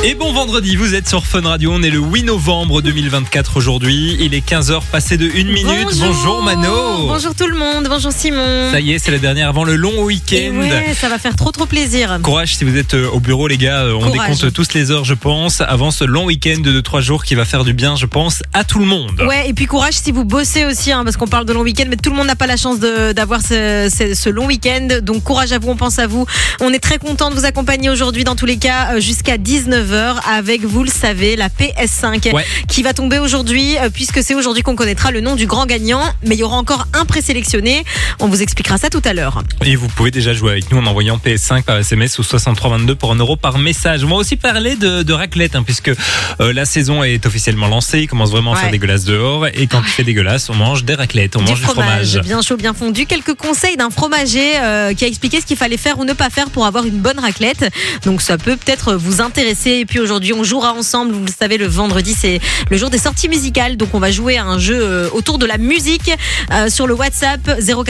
Et bon vendredi, vous êtes sur Fun Radio, on est le 8 novembre 2024 aujourd'hui, il est 15h passé de 1 minute. Bonjour Mano. Bonjour tout le monde, bonjour Simon. Ça y est, c'est la dernière avant le long week-end. Et ouais, ça va faire trop plaisir. Courage si vous êtes au bureau les gars, on décompte tous les heures je pense, avant ce long week-end de 3 jours qui va faire du bien je pense à tout le monde. Ouais, et puis courage si vous bossez aussi, parce qu'on parle de long week-end, mais tout le monde n'a pas la chance d'avoir ce long week-end, donc courage à vous, on pense à vous. On est très content de vous accompagner aujourd'hui dans tous les cas jusqu'à 19h avec, vous le savez, la PS5 qui va tomber aujourd'hui puisque c'est aujourd'hui qu'on connaîtra le nom du grand gagnant, mais il y aura encore un présélectionné, on vous expliquera ça tout à l'heure. Et vous pouvez déjà jouer avec nous en envoyant PS5 par SMS au 6322 pour €1 par message. On va aussi parler de raclette puisque la saison est officiellement lancée, il commence vraiment à faire dégueulasse dehors et quand il fait dégueulasse on mange des raclettes, on mange du fromage bien chaud, bien fondu. Quelques conseils d'un fromager qui a expliqué ce qu'il fallait faire ou ne pas faire pour avoir une bonne raclette, donc ça peut peut-être vous intéresser. Et puis aujourd'hui on jouera ensemble, vous le savez, le vendredi c'est le jour des sorties musicales, donc on va jouer à un jeu autour de la musique sur le WhatsApp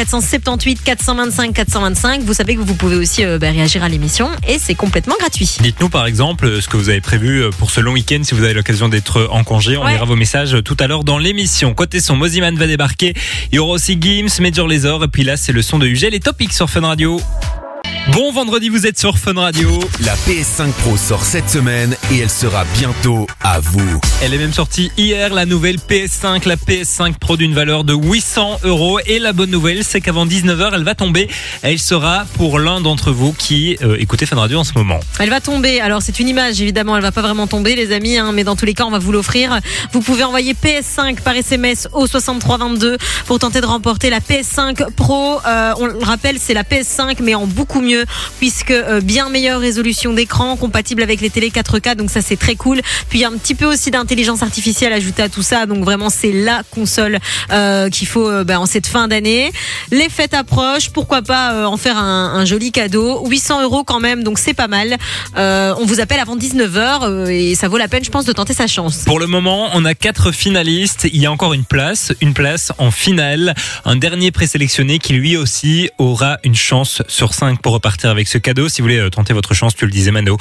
0478 425 425. Vous savez que vous pouvez aussi réagir à l'émission et c'est complètement gratuit. Dites-nous par exemple ce que vous avez prévu pour ce long week-end si vous avez l'occasion d'être en congé. On lira vos messages tout à l'heure dans l'émission. Côté son, Mosiman va débarquer, il y aura aussi Gims, Major Lazer et puis là c'est le son de Ugel et Topic sur Fun Radio. Bon vendredi, vous êtes sur Fun Radio. La PS5 Pro sort cette semaine et elle sera bientôt à vous. Elle est même sortie hier, la nouvelle PS5, la PS5 Pro d'une valeur de 800 €. Et la bonne nouvelle, c'est qu'avant 19h, elle va tomber. Elle sera pour l'un d'entre vous qui écoutez Fun Radio en ce moment. Elle va tomber. Alors c'est une image, évidemment, elle va pas vraiment tomber, les amis, mais dans tous les cas, on va vous l'offrir. Vous pouvez envoyer PS5 par SMS au 6322 pour tenter de remporter la PS5 Pro. On le rappelle, c'est la PS5, mais en beaucoup mieux, puisque bien meilleure résolution d'écran, compatible avec les télé 4K, donc ça c'est très cool. Puis il y a un petit peu aussi d'intelligence artificielle ajoutée à tout ça, donc vraiment c'est la console qu'il faut en cette fin d'année. Les fêtes approchent, pourquoi pas en faire un joli cadeau. 800 € quand même, donc c'est pas mal. On vous appelle avant 19h et ça vaut la peine je pense de tenter sa chance. Pour le moment on a 4 finalistes, il y a encore une place en finale, un dernier présélectionné qui lui aussi aura une chance sur 5 pour repartir avec ce cadeau. Si vous voulez tenter votre chance, tu le disais Mano,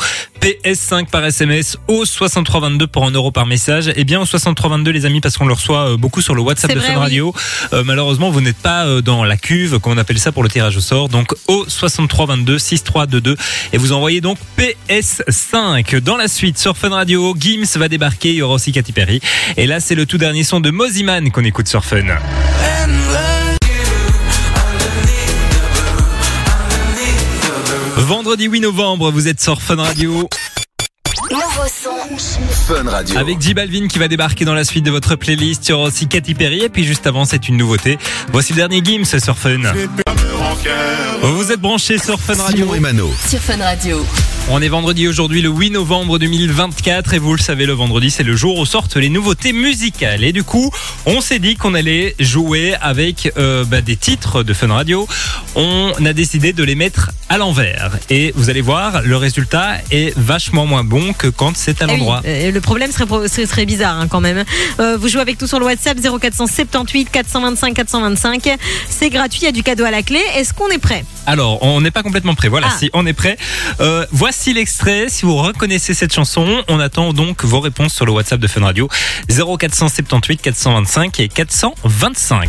PS5 par SMS au 6322 pour €1 par message. Et bien au 6322 les amis, parce qu'on le reçoit beaucoup sur le WhatsApp de Fun Radio. Malheureusement vous n'êtes pas dans la cuve comme on appelle ça pour le tirage au sort, donc au 6322 6322 et vous envoyez donc PS5. Dans la suite sur Fun Radio, Gims va débarquer, il y aura aussi Katy Perry et là c'est le tout dernier son de Mosiman qu'on écoute sur Fun. Vendredi 8 novembre, vous êtes sur Fun Radio. Nouveau son Fun Radio. Avec J Balvin qui va débarquer dans la suite de votre playlist. Il y aura aussi Katy Perry et puis juste avant c'est une nouveauté. Voici le dernier Gims sur Fun. Vous êtes branchés sur Fun Radio. Simon et Mano. sur Fun Radio. On est vendredi aujourd'hui, le 8 novembre 2024 et vous le savez, le vendredi c'est le jour où sortent les nouveautés musicales et du coup on s'est dit qu'on allait jouer avec des titres de Fun Radio. On a décidé de les mettre à l'envers et vous allez voir, le résultat est vachement moins bon que quand c'est à l'endroit. Le problème serait bizarre quand même. Vous jouez avec nous sur le WhatsApp 0478 425 425. C'est gratuit, il y a du cadeau à la clé. Est-ce qu'on est prêt ? Alors, on n'est pas complètement prêt. Voilà, si on est prêt. Voici l'extrait. Si vous reconnaissez cette chanson, on attend donc vos réponses sur le WhatsApp de Fun Radio 0478 425 et 425.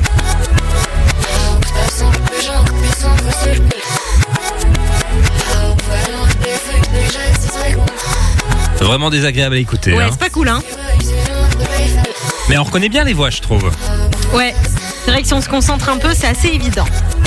Vraiment désagréable à écouter. Ouais, c'est pas cool, Mais on reconnaît bien les voix, je trouve. Ouais, c'est vrai que si on se concentre un peu, c'est assez évident.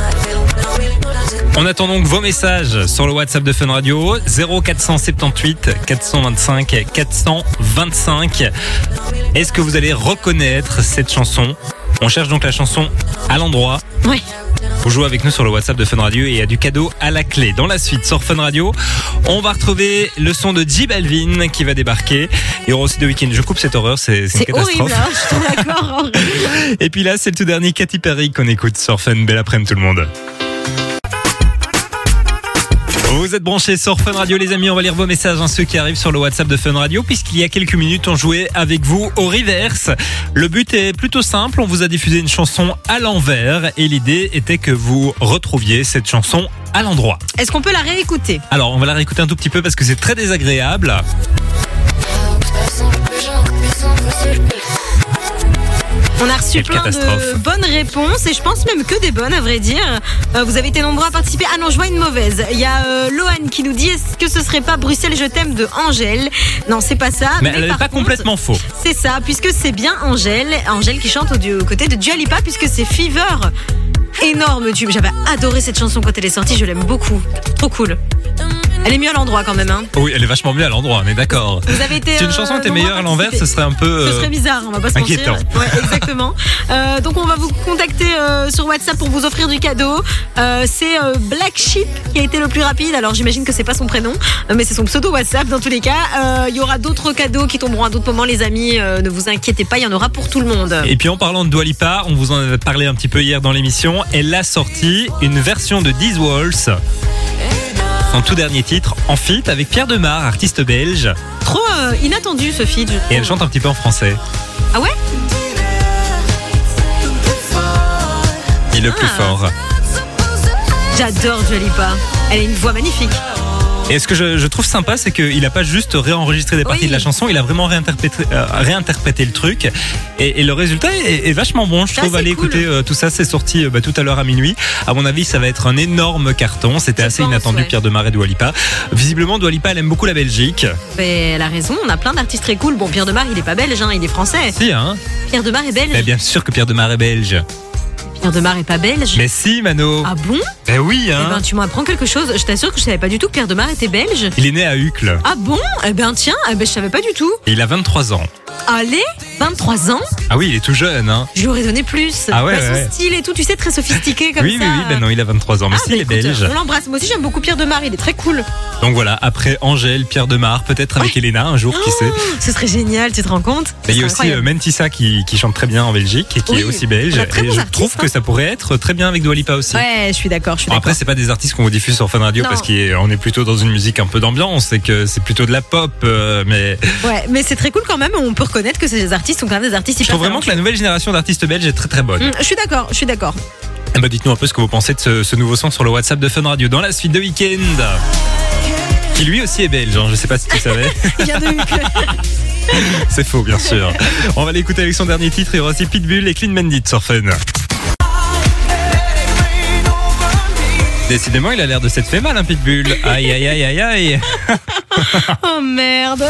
On attend donc vos messages sur le WhatsApp de Fun Radio 0478 425 425. Est-ce que vous allez reconnaître cette chanson ? On cherche donc la chanson à l'endroit. Oui. Vous jouez avec nous sur le WhatsApp de Fun Radio et il y a du cadeau à la clé. Dans la suite sur Fun Radio, on va retrouver le son de J Balvin qui va débarquer. Il y aura aussi The Weeknd. Je coupe cette horreur, c'est une catastrophe. Horrible, je suis d'accord. Horrible. Et puis là, c'est le tout dernier Katy Perry qu'on écoute sur Fun. Belle après-midi tout le monde. Vous êtes branchés sur Fun Radio les amis, on va lire vos messages, ceux qui arrivent sur le WhatsApp de Fun Radio, puisqu'il y a quelques minutes on jouait avec vous au reverse. Le but est plutôt simple, on vous a diffusé une chanson à l'envers et l'idée était que vous retrouviez cette chanson à l'endroit. Est-ce qu'on peut la réécouter ? Alors on va la réécouter un tout petit peu parce que c'est très désagréable. On a reçu Quelle plein catastrophe. de bonnes réponses et je pense même que des bonnes à vrai dire. Vous avez été nombreux à participer. Ah non, je vois une mauvaise. Il y a Lohan qui nous dit est-ce que ce serait pas Bruxelles je t'aime de Angèle. Non, c'est pas ça. Mais elle n'est par pas contre, complètement faux. C'est ça, puisque c'est bien Angèle qui chante aux côtés de Dua Lipa puisque c'est Fever. Énorme tube. J'avais adoré cette chanson quand elle est sortie. Je l'aime beaucoup. Trop cool. Elle est mieux à l'endroit quand même. Hein. Oui, elle est vachement mieux à l'endroit, on est d'accord. Vous avez été. Si une chanson était nombreux meilleure à l'envers, participer. ce serait un peu. Ce serait bizarre, on va pas se mentir. inquiétant. Ouais, exactement. Donc on va vous contacter sur WhatsApp pour vous offrir du cadeau. C'est Black Sheep qui a été le plus rapide. Alors j'imagine que c'est pas son prénom, mais c'est son pseudo WhatsApp dans tous les cas. Il y aura d'autres cadeaux qui tomberont à d'autres moments, les amis. Ne vous inquiétez pas, il y en aura pour tout le monde. Et puis en parlant de Dua Lipa, on vous en avait parlé un petit peu hier dans l'émission. Elle a sorti une version de These Walls, son tout dernier titre, en feat avec Pierre Demar, artiste belge. Trop inattendu ce feed. je Et trouve. elle chante un petit peu en français. Ah ouais. Et le plus fort. J'adore Dua Lipa. Elle a une voix magnifique. Et ce que je trouve sympa, c'est qu'il a pas juste réenregistré des parties Oui. de la chanson, il a vraiment réinterprété le truc. Et le résultat est vachement bon, je Ça, trouve. c'est Allez cool. écouter tout ça, c'est sorti tout à l'heure à minuit. À mon avis, ça va être un énorme carton. C'était Je assez pense, inattendu, ouais. Pierre Demar et Dua Lipa. Visiblement, Dua Lipa, elle aime beaucoup la Belgique. Mais elle a raison, on a plein d'artistes très cool. Bon, Pierre Demar, il est pas belge, hein, il est français. Si, hein. Pierre Demar est belge. Mais bien sûr que Pierre Demar est belge. Pierre Demar est pas belge. Mais si, Mano. Ah bon? Ben oui, Eh hein. ben, tu m'apprends quelque chose. Je t'assure que je savais pas du tout que Pierre Demar était belge. Il est né à Uccle. Ah bon? Eh ben tiens, je savais pas du tout. Et il a 23 ans. Allez, 23 ans, Ah oui, il est tout jeune, hein. je lui aurais donné plus. Ah ouais, Son ouais. style et tout, tu sais, très sophistiqué comme Oui, ça. oui, ben non, il a 23 ans. Mais Ah, si, il est écoute, belge. on l'embrasse. Moi aussi, j'aime beaucoup Pierre Demar, il est très cool. Donc voilà, après Angèle, Pierre Demar, peut-être avec Elena un jour, qui sait. Ce serait génial, tu te rends compte? Mais il y a C'est aussi incroyable. Mentissa qui chante très bien en Belgique et qui Oui, est aussi belge. on a très Et bons je artistes, trouve que hein. ça pourrait être très bien avec Dua Lipa aussi. Ouais, je suis d'accord, Bon, après, c'est pas des artistes qu'on vous diffuse sur Fun Radio Non. parce qu'on est plutôt dans une musique un peu d'ambiance et que c'est plutôt de la pop. Mais Ouais, mais c'est très cool quand même. On peut reconnaître que ces artistes sont quand même des artistes je hyper trouve vraiment que la nouvelle génération d'artistes belges est très très bonne. Je suis d'accord, je suis d'accord. Eh ben, dites-nous un peu ce que vous pensez de ce nouveau son sur le WhatsApp de Fun Radio. Dans la suite de Weekend, qui lui aussi est belge, hein, je sais pas si tu savais. Il y a de C'est faux, bien sûr. On va l'écouter avec son dernier titre. Il y aura aussi Pitbull et Clean Bandit sur Fun. Décidément, il a l'air de s'être fait mal, un Pitbull. Aïe, aïe, aïe, aïe, aïe. Oh merde.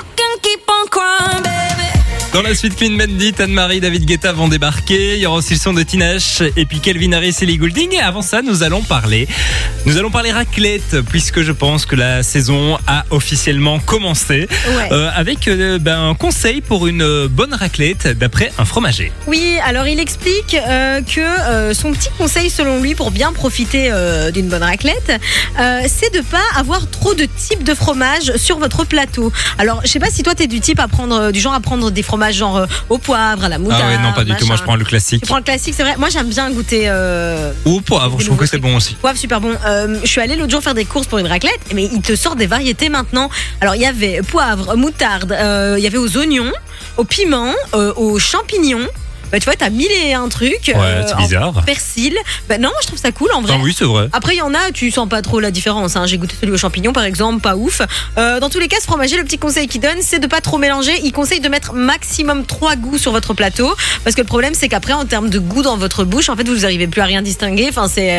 Dans la suite, Clean Bandit, Anne-Marie, David Guetta vont débarquer. Il y aura aussi le son de Tinashe et puis Calvin Harris et Ellie Goulding. Et avant ça, nous allons parler raclette, puisque je pense que la saison a officiellement commencé. Ouais. Avec un conseil pour une bonne raclette d'après un fromager. Oui, alors il explique que son petit conseil selon lui pour bien profiter d'une bonne raclette, c'est de pas avoir trop de types de fromage sur votre plateau. Alors, je sais pas si toi t'es du genre à prendre des fromages genre au poivre, à la moutarde. Ah ouais, non, pas du tout. machin. Moi, je prends le classique. Tu prends le classique, c'est vrai. Moi, j'aime bien goûter. Ou au poivre, Des je trouve que nouveaux c'est trucs. bon aussi. Poivre, super bon. Je suis allée l'autre jour faire des courses pour une raclette, mais il te sort des variétés maintenant. Alors, il y avait poivre, moutarde, il y avait aux oignons, aux piments, aux champignons. Bah, tu vois, t'as 1001 trucs. Ouais, c'est bizarre. En persil. Bah, non, moi, je trouve ça cool en vrai. Ah oui, c'est vrai. Après, il y en a, tu sens pas trop la différence. Hein. J'ai goûté celui aux champignons, par exemple, pas ouf. Dans tous les cas, ce fromager, le petit conseil qu'il donne, c'est de pas trop mélanger. Il conseille de mettre maximum 3 goûts sur votre plateau, parce que le problème, c'est qu'après, en termes de goût dans votre bouche, en fait, vous n'arrivez plus à rien distinguer. Enfin, c'est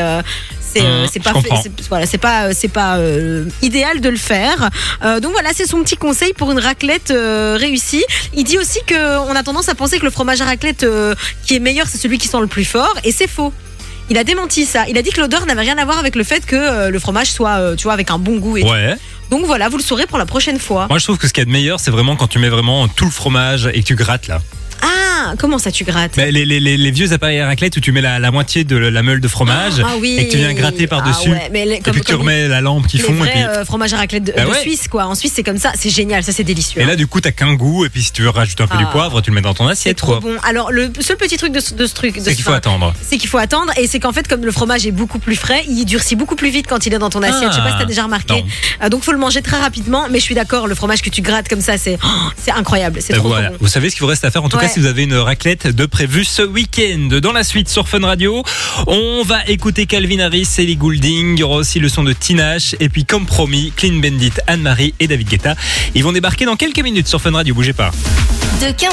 pas je comprends. c'est pas idéal de le faire. Donc voilà, c'est son petit conseil pour une raclette réussie. Il dit aussi que on a tendance à penser que le fromage à raclette qui est meilleur, c'est celui qui sent le plus fort, et c'est faux. Il a démenti ça. Il a dit que l'odeur n'avait rien à voir avec le fait que le fromage soit, tu vois, avec un bon goût. Et Ouais. tout. Donc voilà, vous le saurez pour la prochaine fois. Moi, je trouve que ce qu'il y a de meilleur, c'est vraiment quand tu mets vraiment tout le fromage et que tu grattes là. Ah, comment ça tu grattes? Mais les vieux appareils à raclette où tu mets la moitié de la meule de fromage Ah oui. et que tu viens gratter par-dessus. Ah ouais, mais et puis tu remets la lampe qui les fond. vrais Et, puis... fromage à raclette de Bah ouais. Suisse, quoi. En Suisse, c'est comme ça. C'est génial, ça c'est délicieux. et là, du coup, t'as qu'un goût. Et puis si tu veux rajouter un peu du Ah. poivre, tu le mets dans ton c'est assiette. trop Quoi. bon. Alors, le seul petit truc de ce truc, C'est qu'il faut attendre. c'est qu'il faut attendre, et c'est qu'en fait, comme le fromage est beaucoup plus frais, il durcit beaucoup plus vite quand il est dans ton assiette. Ah. Je sais pas si t'as déjà remarqué. Donc, faut le manger très rapidement. Mais je suis d'accord, le fromage que tu grattes comme ça, c'est incroyable. C'est Ben trop, voilà. trop bon. Vous savez ce qu'il vous reste à faire. En tout cas, Ouais. si vous avez une raclette de prévu ce week-end. Dans la suite sur Fun Radio, on va écouter Calvin Harris, Ellie Goulding. Il y aura aussi le son de Tinashe. Et puis comme promis, Clean Bandit, Anne-Marie et David Guetta. Ils vont débarquer dans quelques minutes sur Fun Radio. Bougez pas. De 15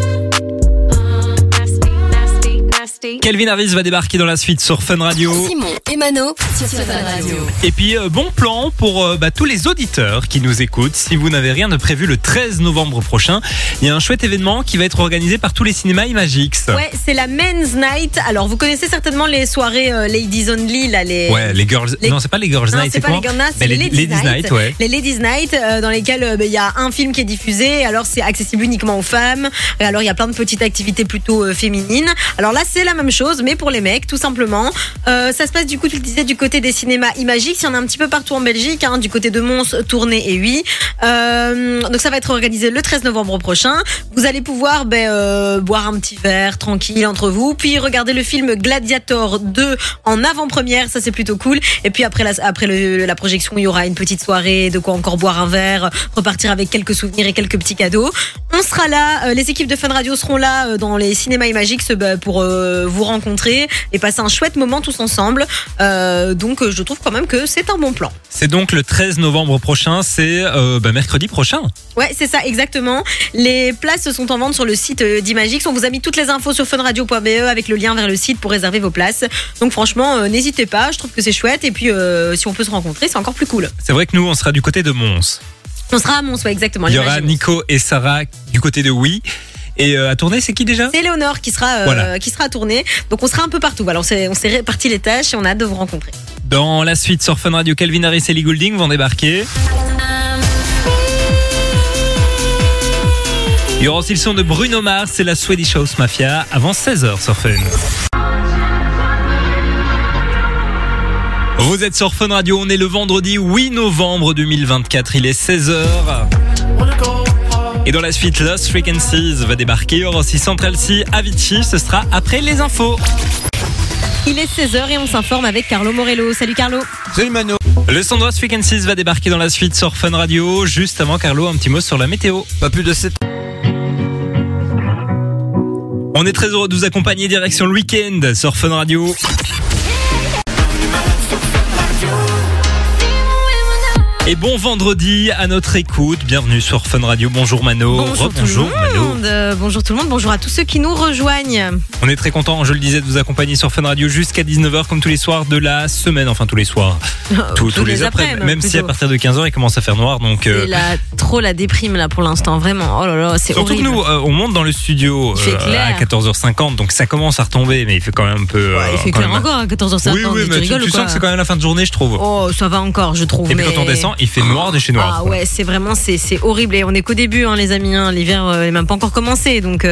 Calvin Harris va débarquer dans la suite sur Fun Radio. Simon et Mano sur Fun Radio. Et puis bon plan pour tous les auditeurs qui nous écoutent. Si vous n'avez rien de prévu le 13 novembre prochain, il y a un chouette événement qui va être organisé par tous les cinémas Imagix. Ouais, c'est la Men's Night. Alors vous connaissez certainement les soirées Ladies Only là, les girls. Non, c'est pas les Girls Night, c'est pas quoi? les Girls Night, c'est les les Ladies Night. Ouais. Les Ladies Night dans lesquelles il y a un film qui est diffusé. Alors c'est accessible uniquement aux femmes. Et alors il y a plein de petites activités plutôt féminines. Alors là c'est la même chose mais pour les mecs tout simplement. Ça se passe du coup tu le disais du côté des cinémas Imagix. Il y en a un petit peu partout en Belgique, du côté de Mons, Tournai et Huy. Donc ça va être organisé le 13 novembre prochain. Vous allez pouvoir boire un petit verre tranquille entre vous, puis regarder le film Gladiator 2 en avant-première, ça c'est plutôt cool. Et puis après la projection, il y aura une petite soirée, de quoi encore boire un verre, repartir avec quelques souvenirs et quelques petits cadeaux. On sera là, les équipes de Fun Radio seront là dans les cinémas Imagix pour vous rencontrer et passer un chouette moment tous ensemble. Donc je trouve quand même que c'est un bon plan. C'est donc le 13 novembre prochain, c'est mercredi prochain. Ouais, c'est ça, exactement. Les places sont en vente sur le site d'Imagix. On vous a mis toutes les infos sur funradio.be avec le lien vers le site pour réserver vos places. Donc franchement, n'hésitez pas, je trouve que c'est chouette. Et puis, si on peut se rencontrer, c'est encore plus cool. C'est vrai que nous, on sera du côté de Mons. On sera à Mons, ouais, exactement. Il y aura Nico et Sarah du côté de Oui. Et à tourner, c'est qui déjà? C'est Léonore qui sera à tourner. Donc on sera un peu partout. Voilà, on s'est réparti les tâches et on a hâte de vous rencontrer. Dans la suite sur Fun Radio, Calvin Harris et Ellie Goulding vont débarquer. Il y aura aussi le son de Bruno Mars, c'est la Swedish House Mafia avant 16h sur Fun. Vous êtes sur Fun Radio, on est le vendredi 8 novembre 2024, il est 16h. Et dans la suite, Lost Frequencies va débarquer. Il y aura aussi Central C, Avicii, ce sera après les infos. Il est 16h et on s'informe avec Carlo Morello. Salut Carlo. Salut Mano. Le son de Lost Frequencies va débarquer dans la suite sur Fun Radio. Juste avant Carlo, un petit mot sur la météo. Pas plus de 7. On est très heureux de vous accompagner direction le week-end sur Fun Radio. Et bon vendredi à notre écoute. Bienvenue sur Fun Radio. Bonjour Mano. Bonjour tout le monde. Bonjour tout le monde. Bonjour à tous ceux qui nous rejoignent. On est très content, je le disais, de vous accompagner sur Fun Radio jusqu'à 19h comme tous les soirs de la semaine. Enfin tous les soirs. tous les après. Même si à partir de 15h il commence à faire noir. Donc c'est trop la déprime là pour l'instant. Vraiment. Oh là là, c'est surtout horrible. Surtout que nous, on monte dans le studio à 14h50. Donc ça commence à retomber. Mais il fait quand même un peu... il fait clair encore à 14h50. Oui, mais tu sens que c'est quand même la fin de journée, je trouve. Oh, ça va encore, je trouve. Et puis quand on descend, il fait noir de chez noir. Ah ouais, c'est vraiment c'est horrible et on est qu'au début les amis, l'hiver n'est même pas encore commencé donc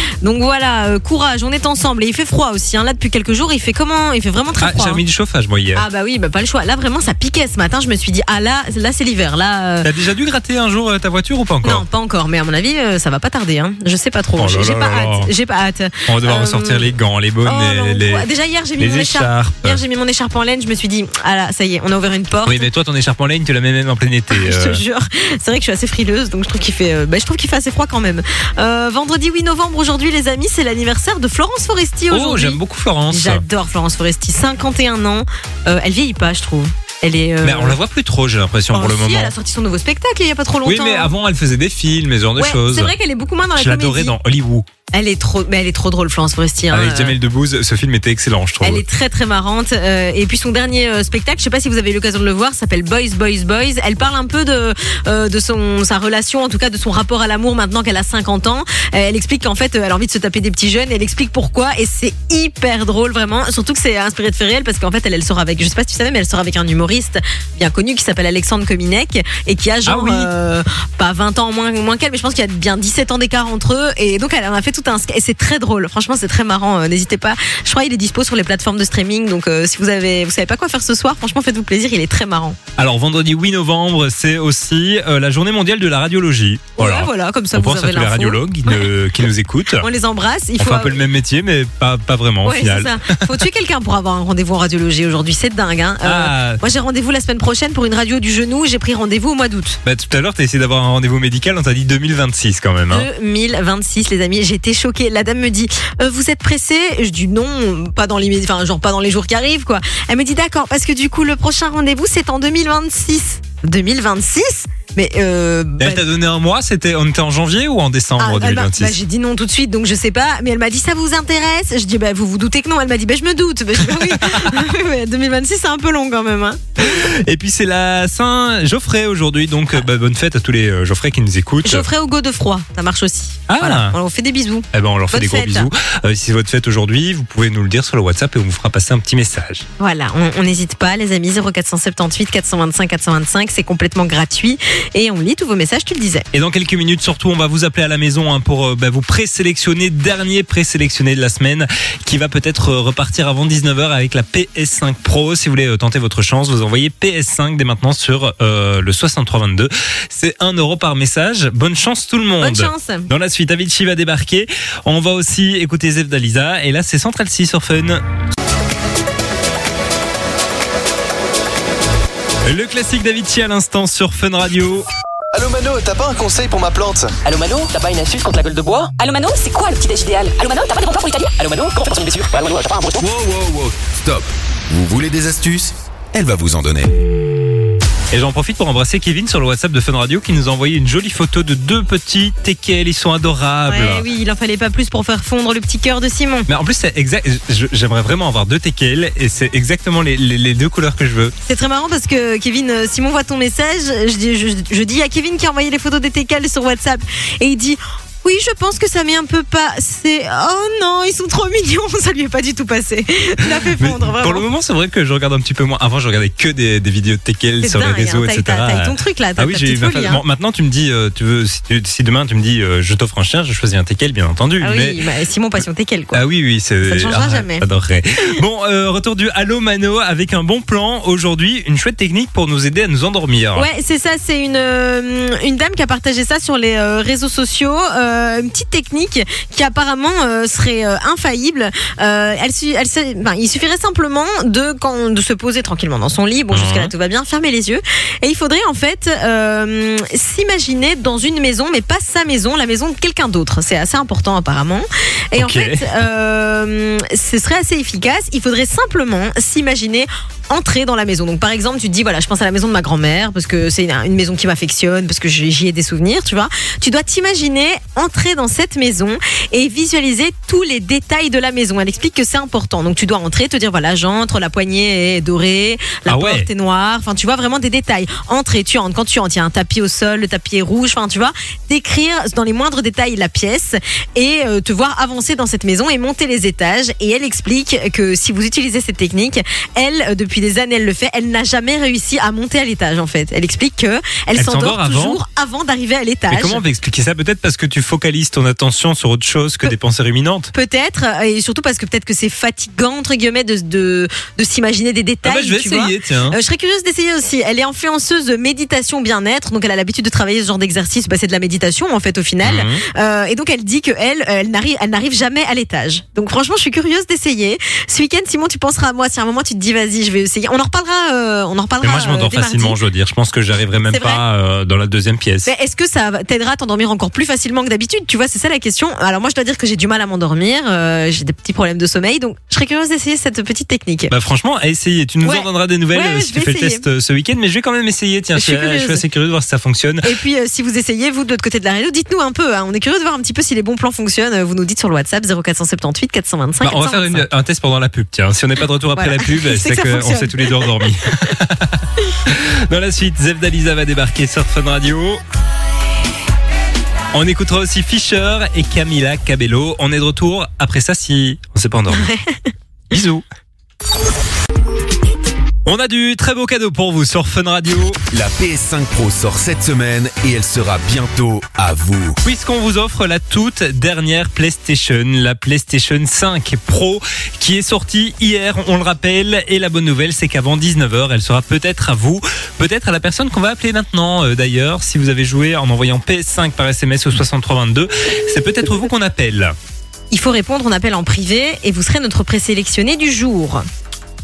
voilà, courage, on est ensemble et il fait froid aussi là depuis quelques jours, il fait vraiment très froid. J'ai mis du chauffage moi hier. Ah bah oui, pas le choix. Là vraiment ça piquait ce matin, je me suis dit là c'est l'hiver là. T'as déjà dû gratter un jour ta voiture ou pas encore? Non, pas encore, mais à mon avis ça va pas tarder Je sais pas trop. J'ai pas hâte. On va devoir ressortir les gants, les bonnets, déjà hier j'ai mis mon écharpe. Hier j'ai mis mon écharpe en laine, je me suis dit là ça y est, on a ouvert une porte. Oui, mais toi ton écharpe en laine, tu la mets même en plein été. Je te jure, c'est vrai que je suis assez frileuse, donc je trouve qu'il fait assez froid quand même. Vendredi 8 novembre aujourd'hui les amis, c'est l'anniversaire de Florence Foresti aujourd'hui. Oh, j'aime beaucoup Florence. J'adore Florence Foresti, 51 ans. Elle vieillit pas, je trouve. Elle est. Mais on la voit plus trop, j'ai l'impression pour le moment. Elle a sorti son nouveau spectacle il y a pas trop longtemps. Oui, mais avant elle faisait des films, ce genre de choses. C'est vrai qu'elle est beaucoup moins dans la comédie. Je l'adorais dans Hollywood. Elle est trop drôle, Florence Foresti. Avec Jamel Debbouze, ce film était excellent, je trouve. Elle est très très marrante. Et puis son dernier spectacle, je sais pas si vous avez eu l'occasion de le voir, s'appelle Boys, Boys, Boys. Elle parle un peu de sa relation, en tout cas de son rapport à l'amour maintenant qu'elle a 50 ans. Elle explique qu'en fait, elle a envie de se taper des petits jeunes. Elle explique pourquoi. Et c'est hyper drôle, vraiment. Surtout que c'est inspiré de faits réels parce qu'en fait, elle sort avec, je sais pas si tu savais, mais elle sort avec un humoriste bien connu qui s'appelle Alexandre Kominek et qui a genre pas 20 ans moins qu'elle, mais je pense qu'il y a bien 17 ans d'écart entre eux. Et donc elle en a fait tout un et c'est très drôle, franchement c'est très marrant, n'hésitez pas, je crois qu'il est dispo sur les plateformes de streaming, donc si vous savez pas quoi faire ce soir, franchement faites-vous plaisir, il est très marrant. Alors vendredi 8 novembre c'est aussi la journée mondiale de la radiologie. Voilà, comme ça on vous pense avez à tous les radiologues qui nous écoutent. On les embrasse. On fait un peu le même métier mais pas vraiment au final. C'est ça. Faut tuer quelqu'un pour avoir un rendez-vous en radiologie aujourd'hui, c'est dingue Moi j'ai rendez-vous la semaine prochaine pour une radio du genou, j'ai pris rendez-vous au mois d'août. Tout à l'heure t'as essayé d'avoir un rendez-vous médical, on t'a dit 2026 quand même 2026 les amis, j'ai j'étais choquée. La dame me dit, vous êtes pressé? Je dis non, pas dans les, enfin genre pas dans les jours qui arrivent quoi. Elle me dit d'accord, parce que du coup le prochain rendez-vous c'est en 2026. 2026? Mais elle t'a donné un mois, on était en janvier ou en décembre 2026? J'ai dit non tout de suite, donc je sais pas. Mais elle m'a dit ça vous intéresse? Je dis vous vous doutez que non. Elle m'a dit je me doute. Je dis, oui. 2026 c'est un peu long quand même. Hein. Et puis c'est la Saint-Geoffrey aujourd'hui, donc bonne fête à tous les Geoffrey qui nous écoutent. Geoffrey au Godefroy, ça marche aussi. Ah. Voilà, on leur fait des bisous. Eh ben on leur fait Bonne des gros bisous. Si c'est votre fête aujourd'hui, vous pouvez nous le dire sur le WhatsApp et on vous fera passer un petit message. Voilà, on n'hésite pas les amis, 0478 425 425, c'est complètement gratuit et on lit tous vos messages, tu le disais. Et dans quelques minutes surtout, on va vous appeler à la maison pour vous présélectionner, dernier présélectionné de la semaine qui va peut-être repartir avant 19h avec la PS5 Pro. Si vous voulez tenter votre chance, vous envoyez PS5 dès maintenant sur le 6322. C'est 1 euro par message. Bonne chance tout le monde. Bonne chance. Dans la suite, Avicii va débarquer. On va aussi écouter Zef Dalisa et là c'est Central C sur Fun. Le classique d'Avicii à l'instant sur Fun Radio. Allô Mano, t'as pas un conseil pour ma plante? Allô Mano, t'as pas une astuce contre la gueule de bois? Allô Mano, c'est quoi le petit déj idéal? Allô Mano, t'as pas des bons plans pour l'Italie? Allô Mano, comment faire passer une blessure? Allô Mano, t'as pas un bon retour? Wow, stop. Vous voulez des astuces? Elle va vous en donner. Et j'en profite pour embrasser Kevin sur le WhatsApp de Fun Radio qui nous a envoyé une jolie photo de 2 petits teckels. Ils sont adorables. Ouais, oui, il en fallait pas plus pour faire fondre le petit cœur de Simon. Mais en plus, c'est exact. J'aimerais vraiment avoir 2 teckels et c'est exactement les 2 couleurs que je veux. C'est très marrant parce que Kevin, Simon voit ton message. Je dis à Kevin qui a envoyé les photos des teckels sur WhatsApp et il dit. Oui, je pense que ça m'est un peu passé. Oh non, ils sont trop mignons. Ça lui est pas du tout passé. Il a fait fondre, vraiment. Pour le moment, c'est vrai que je regarde un petit peu moins. Avant, je regardais que des vidéos de teckels sur dingue, les réseaux, hein, etc. T'as ton truc là. Ah oui, j'ai eu ma folie, bon, maintenant, tu me dis, si demain tu me dis, je t'offre un chien, je choisis un teckel, bien entendu. Ah mais... oui, Simon passion teckel quoi. Ah oui, ça ne changera jamais. J'adorerais. Bon, retour du Allô Mano avec un bon plan aujourd'hui, une chouette technique pour nous aider à nous endormir. Ouais, c'est ça. C'est une dame qui a partagé ça sur les réseaux sociaux. Une petite technique qui apparemment serait infaillible. Il suffirait simplement de se poser tranquillement dans son lit. Bon, jusqu'à là tout va bien. Fermer les yeux. Et il faudrait en fait s'imaginer dans une maison, mais pas sa maison, la maison de quelqu'un d'autre. C'est assez important apparemment. Et en fait, ce serait assez efficace. Il faudrait simplement s'imaginer entrer dans la maison. Donc par exemple, tu te dis voilà, je pense à la maison de ma grand-mère parce que c'est une maison qui m'affectionne, parce que j'y ai des souvenirs, tu vois. Tu dois t'imaginer entrer dans cette maison et visualiser tous les détails de la maison. Elle explique que c'est important. Donc tu dois entrer, te dire voilà, j'entre, la poignée est dorée, la porte est noire, enfin tu vois vraiment des détails. Entrer, tu entres, quand tu entres, il y a un tapis au sol, le tapis est rouge, enfin tu vois, décrire dans les moindres détails la pièce et te voir avancer dans cette maison et monter les étages. Et elle explique que si vous utilisez cette technique, elle, depuis des années, elle le fait, elle n'a jamais réussi à monter à l'étage en fait. Elle explique que elle s'endort toujours avant d'arriver à l'étage. Mais comment on va expliquer ça? Peut-être parce que tu focalises ton attention sur autre chose que des pensées ruminantes. Peut-être, et surtout parce que peut-être que c'est fatigant entre guillemets de s'imaginer des détails. Je vais essayer, tiens. Je serais curieuse d'essayer aussi. Elle est influenceuse de méditation bien-être, donc elle a l'habitude de travailler ce genre d'exercice. C'est de la méditation en fait au final. Et donc elle dit que elle n'arrive jamais à l'étage. Donc franchement, je suis curieuse d'essayer. Ce week-end, Simon, tu penseras à moi. Si à un moment tu te dis vas-y, je vais essayer. On en reparlera. Mais moi, je m'endors facilement, je veux dire. Je pense que j'arriverai même pas dans la deuxième pièce. Mais est-ce que ça t'aidera à t'endormir encore plus facilement que d'habitude? Tu vois, c'est ça la question. Alors moi, je dois dire que j'ai du mal à m'endormir. J'ai des petits problèmes de sommeil, donc je serais curieuse d'essayer cette petite technique. Bah franchement, à essayer. Tu nous en donneras des nouvelles si tu fais le test ce week-end. Mais je vais quand même essayer. Tiens, je suis assez curieux de voir si ça fonctionne. Et puis, si vous essayez, vous de l'autre côté de la radio, dites-nous un peu. On est curieux de voir un petit peu si les bons plans fonctionnent. Vous nous dites sur le WhatsApp 0478 425. On va faire un test pendant la pub. Tiens, si on n'est pas de retour après la pub, c'est qu'on s'est tous les deux endormis. Dans la suite, Zef Dalisa va débarquer sur Fun Radio. On écoutera aussi Fisher et Camila Cabello. On est de retour après ça si on s'est pas endormi. Bisous. On a du très beau cadeau pour vous sur Fun Radio. La PS5 Pro sort cette semaine et elle sera bientôt à vous. Puisqu'on vous offre la toute dernière PlayStation, la PlayStation 5 Pro qui est sortie hier, on le rappelle. Et la bonne nouvelle, c'est qu'avant 19h, elle sera peut-être à vous, peut-être à la personne qu'on va appeler maintenant. D'ailleurs, si vous avez joué en envoyant PS5 par SMS au 6322, c'est peut-être vous qu'on appelle. Il faut répondre, on appelle en privé et vous serez notre présélectionné du jour. Allô ?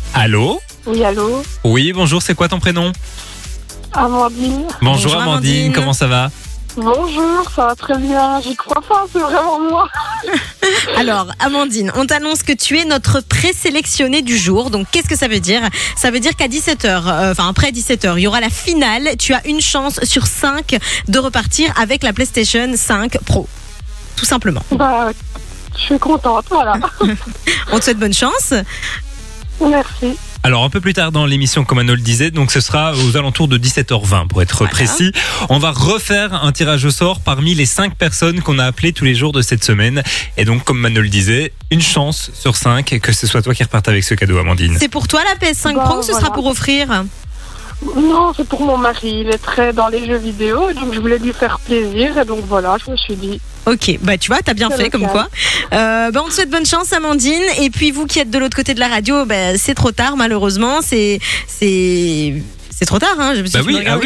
Oui, allô? Oui, bonjour, c'est quoi ton prénom? Amandine. Bonjour Amandine, comment ça va? Bonjour, ça va très bien. J'y crois pas, c'est vraiment moi. Alors, Amandine, on t'annonce que tu es notre présélectionnée du jour. Donc, qu'est-ce que ça veut dire ? Ça veut dire qu'à 17h, après 17h, il y aura la finale. Tu as une chance sur 5 de repartir avec la PlayStation 5 Pro. Tout simplement. Bah, je suis contente, voilà. On te souhaite bonne chance. Merci. Alors un peu plus tard dans l'émission, comme Anno le disait, donc ce sera aux alentours de 17h20 pour être précis. On va refaire un tirage au sort parmi les 5 personnes qu'on a appelées tous les jours de cette semaine. Et donc comme Mano le disait, une chance sur 5 que ce soit toi qui reparte avec ce cadeau, Amandine. C'est pour toi la PS5 Pro ou ce sera pour offrir ? Non, c'est pour mon mari. Il est très dans les jeux vidéo, donc je voulais lui faire plaisir. Et donc voilà, je me suis dit... Ok, bah tu vois, t'as bien fait comme quoi. On te souhaite bonne chance, Amandine. Et puis vous qui êtes de l'autre côté de la radio, c'est trop tard malheureusement. C'est trop tard, hein. Oui.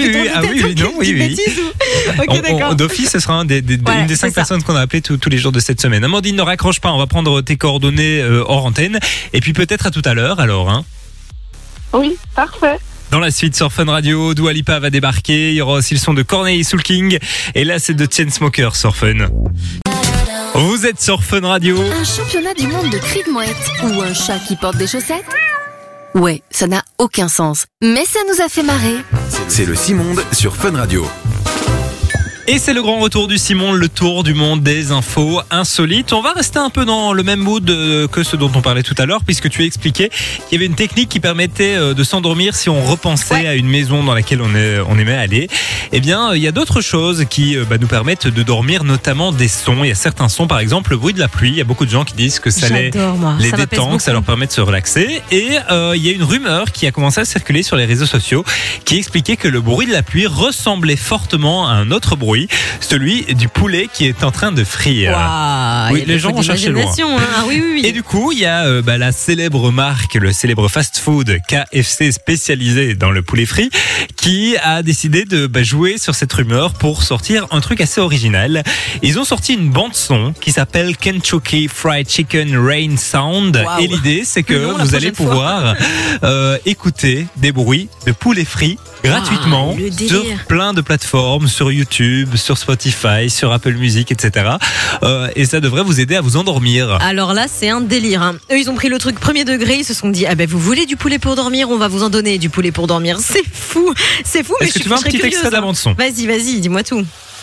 Ok, d'accord. D'office, ce sera une des 5 personnes qu'on a appelées tous les jours de cette semaine. Amandine, ne raccroche pas, on va prendre tes coordonnées hors antenne. Et puis peut-être à tout à l'heure, alors. Hein. Oui, parfait. Dans la suite sur Fun Radio, Dua Lipa va débarquer. Il y aura aussi le son de Corneille Soul King. Et là, c'est de Chainsmokers sur Fun. Vous êtes sur Fun Radio. Un championnat du monde de cris de mouette ou un chat qui porte des chaussettes ? Ouais, ça n'a aucun sens. Mais ça nous a fait marrer. C'est le Simonde sur Fun Radio. Et c'est le grand retour du Simon, le tour du monde des infos insolites. On va rester un peu dans le même mood que ce dont on parlait tout à l'heure, puisque tu as expliqué qu'il y avait une technique qui permettait de s'endormir si on repensait à une maison dans laquelle on aimait aller. Eh bien, il y a d'autres choses qui nous permettent de dormir, notamment des sons. Il y a certains sons, par exemple, le bruit de la pluie. Il y a beaucoup de gens qui disent que ça les détend, que ça leur permet de se relaxer. Et il y a une rumeur qui a commencé à circuler sur les réseaux sociaux qui expliquait que le bruit de la pluie ressemblait fortement à un autre bruit, celui du poulet qui est en train de frire. Wow, oui, les gens vont chercher loin. Hein. Ah, oui. Et du coup, il y a la célèbre marque, le célèbre fast-food KFC spécialisé dans le poulet frit, qui a décidé de jouer sur cette rumeur pour sortir un truc assez original. Ils ont sorti une bande-son qui s'appelle Kentucky Fried Chicken Rain Sound. Wow. Et l'idée, c'est que vous allez pouvoir écouter des bruits de poulet frit gratuitement sur plein de plateformes, sur YouTube, sur Spotify, sur Apple Music, etc. Et ça devrait vous aider à vous endormir. Alors là, c'est un délire. Hein. Eux, ils ont pris le truc premier degré. Ils se sont dit, vous voulez du poulet pour dormir ? On va vous en donner du poulet pour dormir. C'est fou. Mais est-ce que tu veux un petit extrait de la bande-son ? Vas-y, dis-moi tout.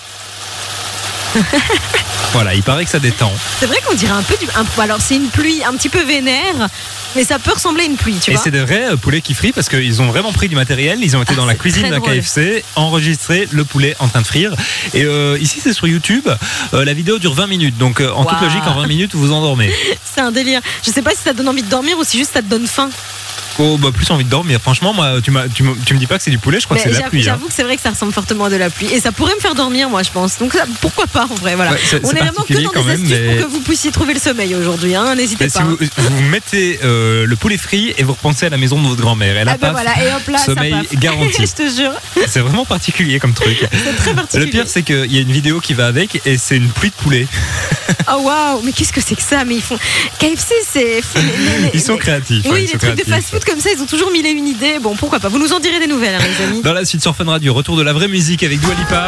Voilà, il paraît que ça détend. C'est vrai qu'on dirait un peu alors c'est une pluie un petit peu vénère, mais ça peut ressembler à une pluie, tu vois. Et c'est des vrais poulets qui frient parce qu'ils ont vraiment pris du matériel. Ils ont été dans la cuisine d'un KFC, enregistré le poulet en train de frire. Et ici, c'est sur YouTube. La vidéo dure 20 minutes. Donc, en toute logique, en 20 minutes, vous vous endormez. C'est un délire. Je sais pas si ça donne envie de dormir ou si juste ça te donne faim. Plus envie de dormir. Franchement, moi, tu me dis pas que c'est du poulet, je crois que c'est de la pluie. J'avoue que c'est vrai que ça ressemble fortement à de la pluie. Et ça pourrait me faire dormir, moi, je pense. Donc, pourquoi pas, en vrai, voilà. On est vraiment que dans des astuces pour que vous puissiez trouver le sommeil aujourd'hui, hein. N'hésitez pas. Si vous mettez le poulet frit et vous repensez à la maison de votre grand-mère. Elle a pas et hop là, sommeil garanti. Je te jure. C'est vraiment particulier comme truc. C'est très particulier. Le pire, c'est qu'il y a une vidéo qui va avec et c'est une pluie de poulet. Oh waouh, mais qu'est-ce que c'est que ça ? Mais ils font KFC, ils sont créatifs. Oui, les trucs de fast-food comme ça, ils ont toujours mis une idée. Bon, pourquoi pas ? Vous nous en direz des nouvelles, hein, les amis. Dans la suite sur Fun Radio, retour de la vraie musique avec Dua Lipa,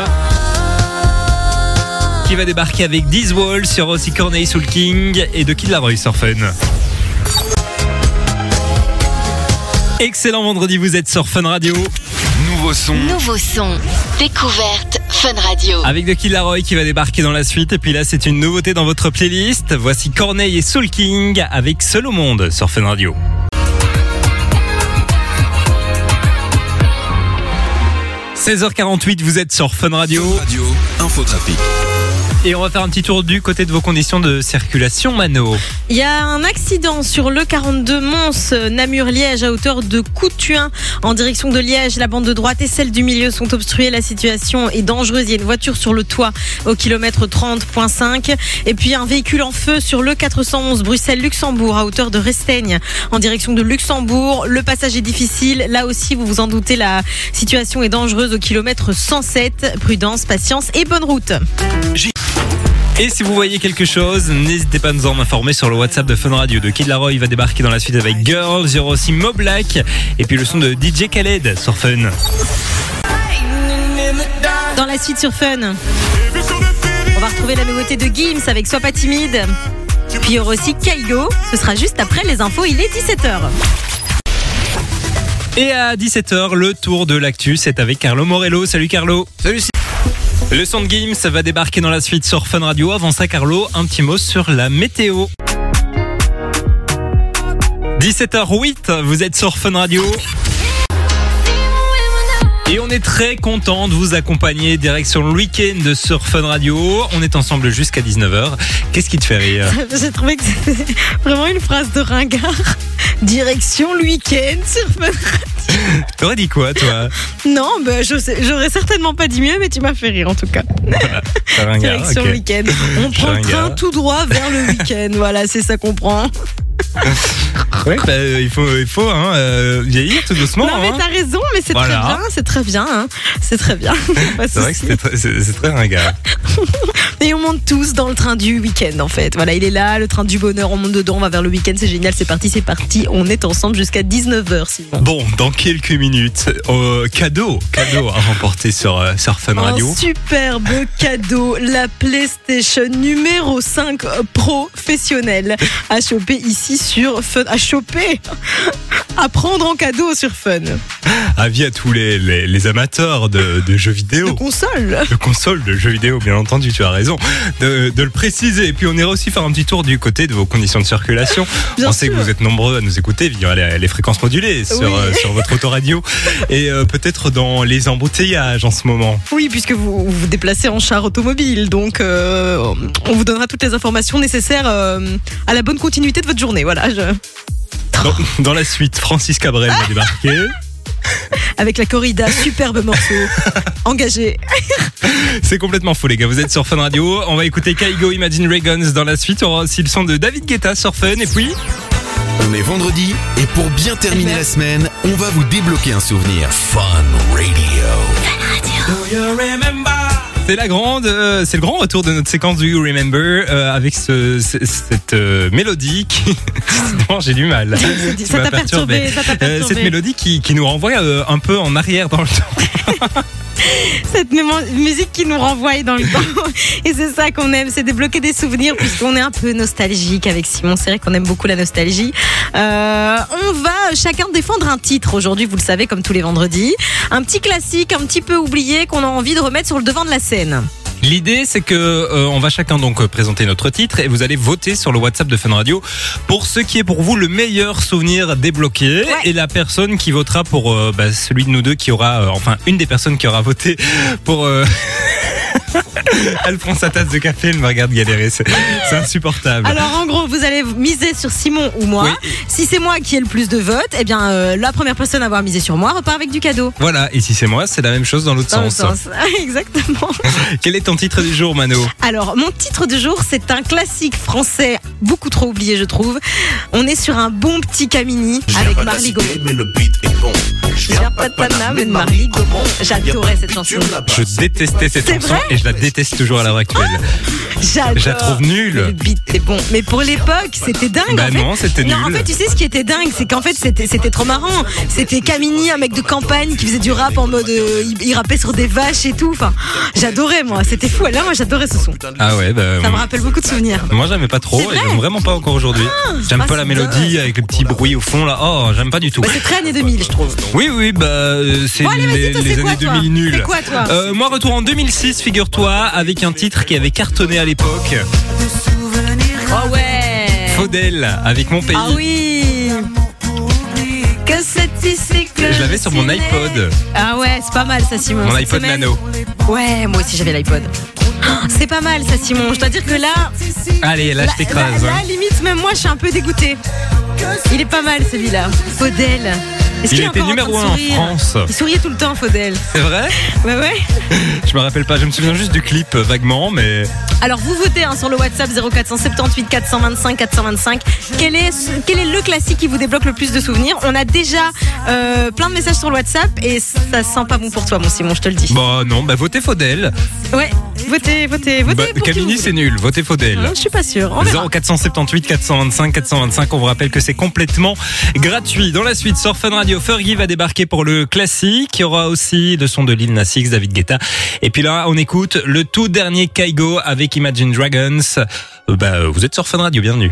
qui va débarquer avec This Wall sur aussi Corneille Soul King et de Kid Laroi sur Fun. Excellent vendredi, vous êtes sur Fun Radio. Nouveau son. Découverte Fun Radio. Avec de Kid Laroi qui va débarquer dans la suite. Et puis là, c'est une nouveauté dans votre playlist. Voici Corneille et Soul King avec Seul au monde sur Fun Radio. 16h48, vous êtes sur Fun Radio. Fun Radio, infotrafic. Et on va faire un petit tour du côté de vos conditions de circulation, Mano. Il y a un accident sur le 42 Mons, Namur-Liège, à hauteur de Couthuin, en direction de Liège. La bande de droite et celle du milieu sont obstruées. La situation est dangereuse. Il y a une voiture sur le toit au kilomètre 30.5. Et puis un véhicule en feu sur le 411 Bruxelles-Luxembourg, à hauteur de Resteigne, en direction de Luxembourg. Le passage est difficile. Là aussi, vous vous en doutez, la situation est dangereuse au kilomètre 107. Prudence, patience et bonne route. Et si vous voyez quelque chose, n'hésitez pas à nous en informer sur le WhatsApp de Fun Radio. De Kid Laroi va débarquer dans la suite avec Girls. Il y aura aussi Mo Black et puis le son de DJ Khaled sur Fun. Dans la suite sur Fun. On va retrouver la nouveauté de Gims avec Sois pas timide. Puis il y aura aussi Kaigo. Ce sera juste après les infos, il est 17h. Et à 17h, le tour de l'actu, c'est avec Carlo Morello. Salut Carlo. Salut. Le son de Gims va débarquer dans la suite sur Fun Radio. Avant ça, Carlo, un petit mot sur la météo. 17h08, vous êtes sur Fun Radio. Et on est très content de vous accompagner direction le week-end sur Fun Radio. On est ensemble jusqu'à 19h. Qu'est-ce qui te fait rire? J'ai trouvé que c'était vraiment une phrase de ringard. Direction le week-end sur Fun Radio. T'aurais dit quoi, toi? Non, j'aurais certainement pas dit mieux, mais tu m'as fait rire en tout cas. Voilà, ringard, Direction le week-end. On prend le train tout droit vers le week-end. Voilà, c'est ça qu'on prend. Ouais, il faut vieillir tout doucement. Non, mais t'as raison, mais c'est très bien, c'est très bien. Hein. C'est très bien. C'est vrai que c'est très ringard. Et on monte tous dans le train du week-end en fait. Voilà, il est là, le train du bonheur, on monte dedans, on va vers le week-end, c'est génial, c'est parti. On est ensemble jusqu'à 19h, Simon. Bon, dans quelques minutes, cadeau à remporter sur Fun Radio. Un superbe cadeau, la PlayStation numéro 5 professionnelle à choper ici sur Fun. À prendre en cadeau sur Fun. Avis à tous les amateurs de jeux vidéo. De consoles. De consoles, de jeux vidéo, bien entendu, tu as raison de le préciser. Et puis on ira aussi faire un petit tour du côté de vos conditions de circulation. On sait que vous êtes nombreux à nous écouter via les fréquences modulées sur votre autoradio. Et peut-être dans les embouteillages en ce moment. Oui, puisque vous vous déplacez en char automobile. Donc on vous donnera toutes les informations nécessaires à la bonne continuité de votre journée. Voilà. Dans la suite, Francis Cabrel va débarquer. Avec la corrida, superbe morceau. Engagé. C'est complètement fou, les gars. Vous êtes sur Fun Radio. On va écouter Kaigo, Imagine Dragons dans la suite. On aura aussi le son de David Guetta sur Fun. Et puis... On est vendredi et pour bien terminer la semaine, on va vous débloquer un souvenir. Fun Radio. C'est c'est le grand retour de notre séquence du You Remember avec cette mélodie qui... Non, j'ai du mal. Ça t'a perturbé. Cette mélodie qui nous renvoie un peu en arrière dans le temps. Cette musique qui nous renvoie dans le temps. Et c'est ça qu'on aime, c'est débloquer des souvenirs puisqu'on est un peu nostalgique avec Simon. C'est vrai qu'on aime beaucoup la nostalgie. On va chacun défendre un titre aujourd'hui, vous le savez, comme tous les vendredis. Un petit classique, un petit peu oublié qu'on a envie de remettre sur le devant de la scène. L'idée, c'est que on va chacun donc présenter notre titre et vous allez voter sur le WhatsApp de Fun Radio pour ce qui est pour vous le meilleur souvenir débloqué. Ouais. Et la personne qui votera pour celui de nous deux qui aura, une des personnes qui aura voté pour... Elle prend sa tasse de café, elle me regarde galérer, c'est insupportable. Alors en gros, vous allez miser sur Simon ou moi. Oui. Si c'est moi qui ai le plus de votes, eh bien la première personne à avoir misé sur moi repart avec du cadeau. Voilà, et si c'est moi, c'est la même chose dans l'autre sens. Exactement. Quel est ton titre du jour, Mano? Alors mon titre du jour, c'est un classique français, beaucoup trop oublié je trouve. On est sur un bon petit Camini avec Marly Gaumont. Mais le beat est bon. Je viens pas de Paname, mais de Marly Gaumont. J'adorais cette chanson. Je détestais cette chanson et je la déteste toujours à l'heure actuelle. Je la trouve nulle. Le beat est bon. Mais pour l'époque, c'était dingue. Bah en fait. Non, c'était nul. Non, en fait, tu sais ce qui était dingue, c'est qu'en fait, c'était trop marrant. C'était Camini, un mec de campagne qui faisait du rap en mode, il rappait sur des vaches et tout. Enfin, j'adorais moi. C'était fou. Là, moi, j'adorais ce son. Ah ouais. Ça me rappelle beaucoup de souvenirs. Moi, j'aimais pas trop. Et j'aime vraiment pas encore aujourd'hui. J'aime pas la mélodie avec le petit bruit au fond là. Oh, j'aime pas du tout. Bah, c'est très années 2000, je trouve. Oui, c'est les années 2000 nuls. C'est quoi, toi? Moi, retour en 2006, figure-toi, avec un titre qui avait cartonné à l'époque. Oh ouais. Faudel avec Mon Pays. Ah oui. Que c'est ici que je l'avais sur mon iPod. Ah ouais, c'est pas mal ça, Simon. Mon iPod Nano. Ouais, moi aussi j'avais l'iPod. C'est pas mal ça, Simon. Je dois dire que là. Allez, là je t'écrase. Là, limite, même moi je suis un peu dégoûtée. Il est pas mal celui-là. Faudel. Il était numéro 1 en France. Il souriait tout le temps, Faudel. C'est vrai? Ouais. Je me rappelle pas, je me souviens juste du clip vaguement, mais... Alors vous votez sur le WhatsApp 0478 425 425. Quel est le classique qui vous débloque le plus de souvenirs? On a déjà plein de messages sur le WhatsApp et ça sent pas bon pour toi, mon Simon, je te le dis. Bah non, votez Faudel. Ouais. Votez pour Camini, qui c'est nul. Votez Faudel. Je suis pas sûre. On verra. 0478 425 425. On vous rappelle que c'est complètement gratuit. Dans la suite, sur Fun Radio, Fergie va débarquer pour le classique. Il y aura aussi le son de Lil Nas X, David Guetta. Et puis là, on écoute le tout dernier Kygo avec Imagine Dragons. Vous êtes sur Fun Radio, bienvenue.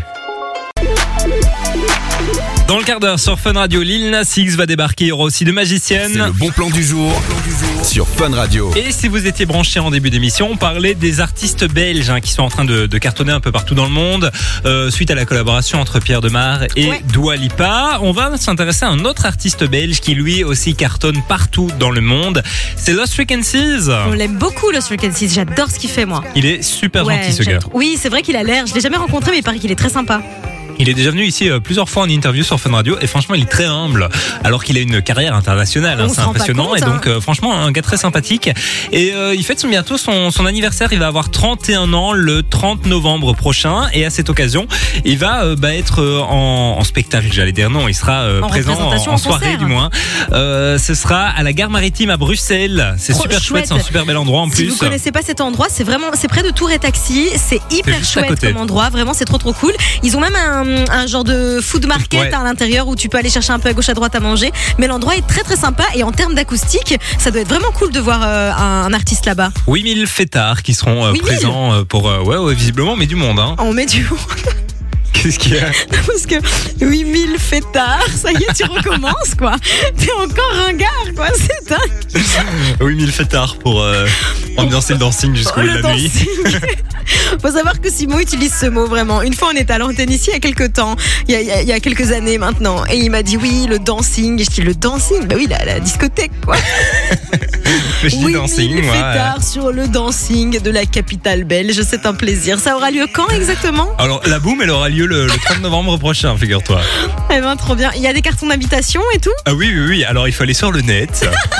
Dans le quart d'heure sur Fun Radio, Lil Nas X va débarquer. Il y aura aussi de magiciennes. C'est le bon plan du jour sur Fun Radio. Et si vous étiez branchés en début d'émission, on parlait des artistes belges qui sont en train de cartonner un peu partout dans le monde suite à la collaboration entre Pierre Demar et Dua Lipa. On va s'intéresser à un autre artiste belge qui lui aussi cartonne partout dans le monde. C'est Lost Frequencies. On l'aime beaucoup, Lost Frequencies. J'adore ce qu'il fait, moi. Il est super gentil, ce gars. Oui, c'est vrai qu'il a l'air. Je l'ai jamais rencontré, mais il paraît qu'il est très sympa. Il est déjà venu ici plusieurs fois en interview sur Fun Radio et franchement il est très humble alors qu'il a une carrière internationale, c'est impressionnant compte, et donc franchement un gars très sympathique et il fête bientôt son anniversaire. Il va avoir 31 ans le 30 novembre prochain et à cette occasion il va être en spectacle, j'allais dire non, il sera présent en soirée du moins. Ce sera à la gare maritime à Bruxelles. C'est super chouette, c'est un super bel endroit en plus. Si vous connaissez pas cet endroit, c'est près de Tour et Taxi, c'est hyper chouette comme endroit, vraiment c'est trop cool. Ils ont même un genre de food market à l'intérieur où tu peux aller chercher un peu à gauche à droite à manger, mais l'endroit est très très sympa et en termes d'acoustique ça doit être vraiment cool de voir un artiste là-bas. 8000 fêtards qui seront présents pour visiblement mais du monde on met du monde. Qu'est-ce qu'il y a? Parce que 8000 fêtards, ça y est, tu recommences quoi. T'es encore ringard quoi, c'est dingue. 8000 fêtards pour ambiancer le dancing jusqu'au bout de la nuit. Faut savoir que Simon utilise ce mot vraiment. Une fois on était à l'antenne ici il y a quelques temps, il y a quelques années maintenant, et il m'a dit oui le dancing. Et je dis le dancing, bah oui la discothèque quoi. Je dis dancing, fêtards sur le dancing de la capitale belge, c'est un plaisir. Ça aura lieu quand exactement? Alors la boum elle aura lieu le 30 novembre prochain, figure-toi. Eh ben trop bien. Il y a des cartons d'invitation et tout? Ah oui. Alors il faut aller sur le net.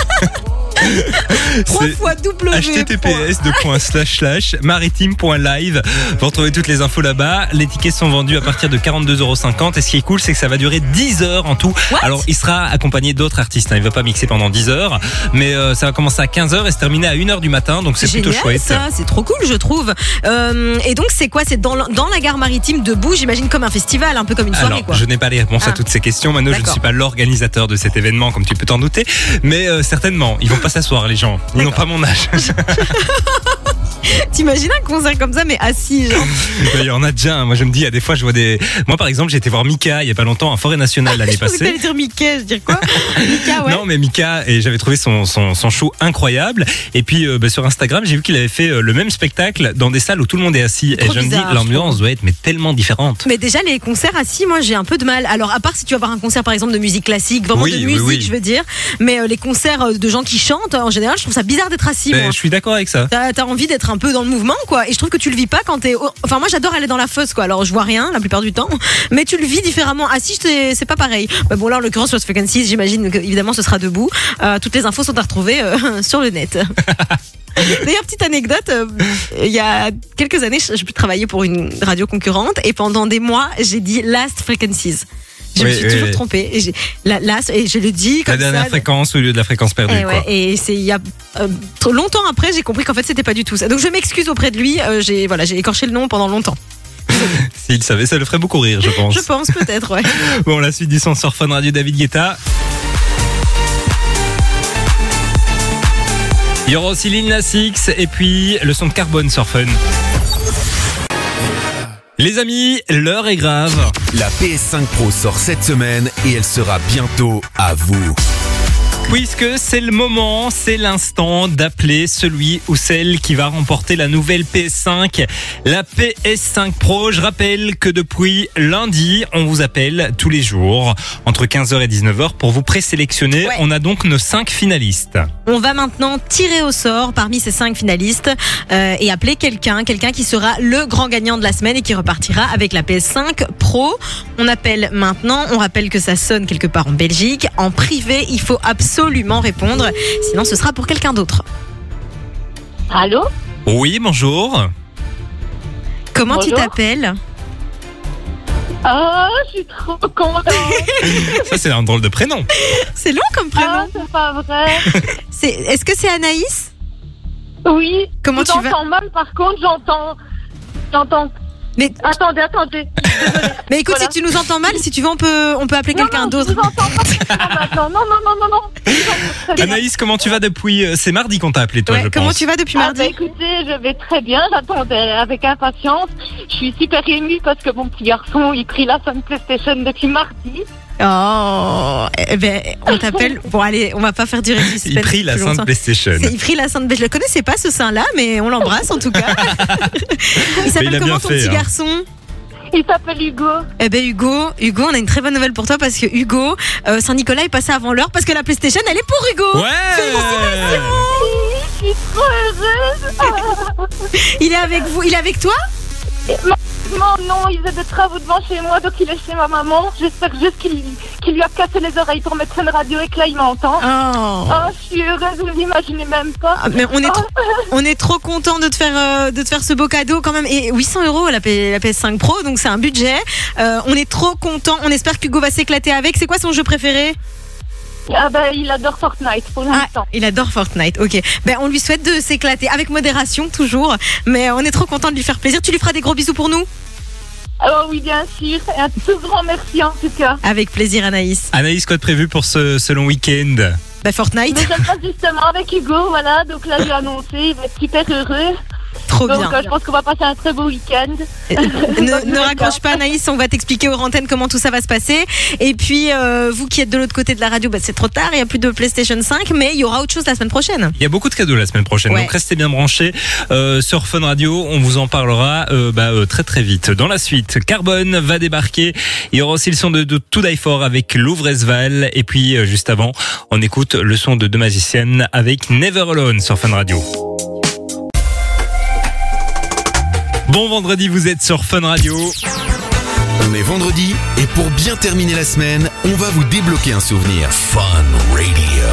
https://maritime.live. Vous retrouvez toutes les infos là-bas. Les tickets sont vendus à partir de 42,50 €. Et ce qui est cool, c'est que ça va durer 10 heures en tout. Alors, il sera accompagné d'autres artistes. Il va pas mixer pendant 10 heures. Mais ça va commencer à 15 h et se terminer à 1 h du matin. Donc, c'est plutôt chouette. Ça, c'est trop cool, je trouve. Et donc, c'est quoi? C'est dans la gare maritime debout, j'imagine, comme un festival, un peu comme une soirée, quoi. Je n'ai pas les réponses à toutes ces questions. Mano, je ne suis pas l'organisateur de cet événement, comme tu peux t'en douter. Mais certainement, ils vont pas s'asseoir, les gens. Ils n'ont pas mon âge. T'imagines un concert comme ça, mais assis, genre? Il y en a déjà. Moi, je me dis, il y a des fois, je vois des. Moi, par exemple, j'ai été voir Mika il y a pas longtemps à Forêt Nationale l'année passée. Je pensais que t'allais dire Mickey, je veux dire quoi? Mika, ouais. Non, mais Mika, et j'avais trouvé son show incroyable. Et puis, sur Instagram, j'ai vu qu'il avait fait le même spectacle dans des salles où tout le monde est assis. Et je me dis, l'ambiance doit être tellement différente. Mais déjà, les concerts assis, moi, j'ai un peu de mal. Alors, à part si tu vas voir un concert, par exemple, de musique classique, vraiment de musique, je veux dire. Mais les concerts de gens qui chantent, en général, je trouve ça bizarre d'être assis. Je suis d'accord avec ça. T'as envie d'être un peu dans le mouvement, quoi. Et je trouve que tu le vis pas quand t'es. Enfin, moi, j'adore aller dans la fosse, quoi. Alors, je vois rien la plupart du temps, mais tu le vis différemment. Assis, c'est pas pareil. Bah, bon, là, en l'occurrence, Lost Frequencies, j'imagine que évidemment, ce sera debout. Toutes les infos sont à retrouver sur le net. D'ailleurs, petite anecdote, il y a quelques années, je travaillais pour une radio concurrente et pendant des mois, j'ai dit Last Frequencies. Je me suis toujours trompée. Et je le dis comme ça. La dernière fréquence au lieu de la fréquence perdue. Et c'est il y a longtemps après, j'ai compris qu'en fait, c'était pas du tout ça. Donc je m'excuse auprès de lui. J'ai écorché le nom pendant longtemps. S'il savait, ça le ferait beaucoup rire, je pense. Je pense peut-être, ouais. Bon, la suite du son sur Fun Radio, David Guetta. Il y aura aussi Lil Nas X et puis le son de Carbone sur Fun. Les amis, l'heure est grave. La PS5 Pro sort cette semaine et elle sera bientôt à vous. Puisque c'est le moment, c'est l'instant d'appeler celui ou celle qui va remporter la nouvelle PS5, la PS5 Pro. Je rappelle que depuis lundi, on vous appelle tous les jours entre 15h et 19h pour vous présélectionner. On a donc nos 5 finalistes. On va maintenant tirer au sort parmi ces 5 finalistes et appeler quelqu'un qui sera le grand gagnant de la semaine et qui repartira avec la PS5 Pro. On appelle maintenant, on rappelle que ça sonne quelque part en Belgique. En privé, il faut absolument répondre, sinon ce sera pour quelqu'un d'autre. Allô? Oui, bonjour. Comment tu t'appelles? Ah, je suis trop contente. Ça, c'est un drôle de prénom. C'est long comme prénom. Ah, c'est pas vrai. Est-ce que c'est Anaïs? Oui. Comment tu vas? J'entends mal, par contre, j'entends. Mais Attendez. Désolée. Mais écoute, Voilà. si tu nous entends mal, si tu veux, on peut appeler quelqu'un d'autre. Je vous entends pas. Non. Anaïs, comment tu vas depuis c'est mardi qu'on t'a appelé, toi, Ouais, je comment pense. tu vas depuis mardi? Écoutez, je vais très bien. J'attendais avec impatience. Je suis super émue parce que mon petit garçon, il prit la Sun PlayStation depuis mardi. Oh, eh ben, on t'appelle. Bon, allez, on va pas faire durer le suspense. Il prit la plus Sainte longtemps. PlayStation. Il prit la Sainte. Je le connaissais pas ce sein-là, mais on l'embrasse en tout cas. Il il s'appelle a comment bien ton fait, petit hein. garçon? Il s'appelle Hugo. Eh ben Hugo, on a une très bonne nouvelle pour toi parce que Hugo, Saint-Nicolas est passé avant l'heure parce que la PlayStation, elle est pour Hugo. Ouais. Je suis trop heureuse. Il est avec vous, il est avec toi? Non, il faisait des travaux devant chez moi, donc il est chez ma maman. J'espère juste qu'il lui a cassé les oreilles pour mettre une radio et que là il m'entend. Oh. Oh, je suis heureuse, vous n'imaginez même pas. Ah, mais on est trop content de te faire ce beau cadeau quand même. Et 800 € la PS5 Pro, donc c'est un budget. On est trop content. On espère qu'Hugo va s'éclater avec. C'est quoi son jeu préféré? Ah ben, il adore Fortnite pour l'instant. Il adore Fortnite, ok. Ben, on lui souhaite de s'éclater, avec modération toujours, mais on est trop content de lui faire plaisir. Tu lui feras des gros bisous pour nous? Oh oui, bien sûr. Et un tout grand merci en tout cas. Avec plaisir, Anaïs. Anaïs, quoi de prévu pour ce long week-end? Ben, Fortnite, Mais je passe justement avec Hugo, voilà. Donc là, je l'ai annoncé, il va être super heureux. trop Donc bien. je pense qu'on va passer un très beau week-end. Ne raccroche pas, Anaïs, on va t'expliquer aux antennes comment tout ça va se passer. Et puis, vous qui êtes de l'autre côté de la radio, ben, c'est trop tard, il n'y a plus de PlayStation 5, mais il y aura autre chose la semaine prochaine. Il y a beaucoup de cadeaux la semaine prochaine, Ouais. donc restez bien branchés sur Fun Radio. On vous en parlera très très vite. Dans la suite, Carbone va débarquer. Il y aura aussi le son de To Die For avec Louvresval. Et puis juste avant, on écoute le son de Deux Magiciennes avec Never Alone sur Fun Radio. Bon vendredi, vous êtes sur Fun Radio. On est vendredi et pour bien terminer la semaine, on va vous débloquer un souvenir. Fun Radio.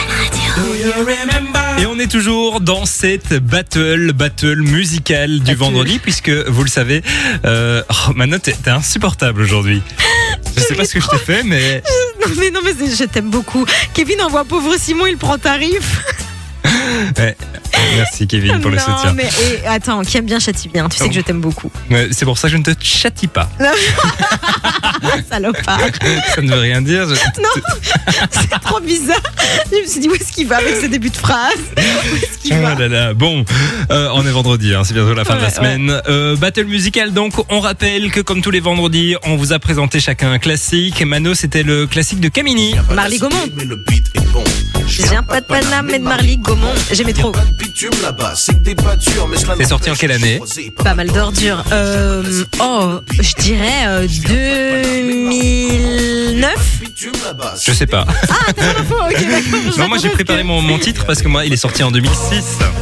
Et on est toujours dans cette battle musicale du vendredi, puisque vous le savez, Manon, t'es insupportable aujourd'hui. Je sais pas ce que je t'ai fait, mais Non mais je t'aime beaucoup. Kevin envoie pauvre Simon, il prend tarif. ouais. Merci Kevin pour le soutien. Non mais attends, qui aime bien châtie bien. Tu sais que je t'aime beaucoup. Ouais, c'est pour ça que je ne te châtie pas. Salopard. Ça ne veut rien dire. C'est trop bizarre. Je me suis dit où est-ce qu'il va avec ce début de phrase? Où est-ce qu'il va? Oh là là. Bon, on est vendredi, hein, c'est bientôt la fin de la Ouais, semaine. Battle musical, donc on rappelle que comme tous les vendredis, on vous a présenté chacun un classique. Mano, c'était le classique de Camini. Marly Gaumont. J'ai un pas de Paname et de Marly Gaumont. J'aimais trop. C'est sorti en quelle année? Pas mal d'ordures. Je dirais 2009. Je sais pas. Ah, t'as pas l'info, ok, d'accord. Non, moi j'ai préparé mon titre parce que moi il est sorti en 2006.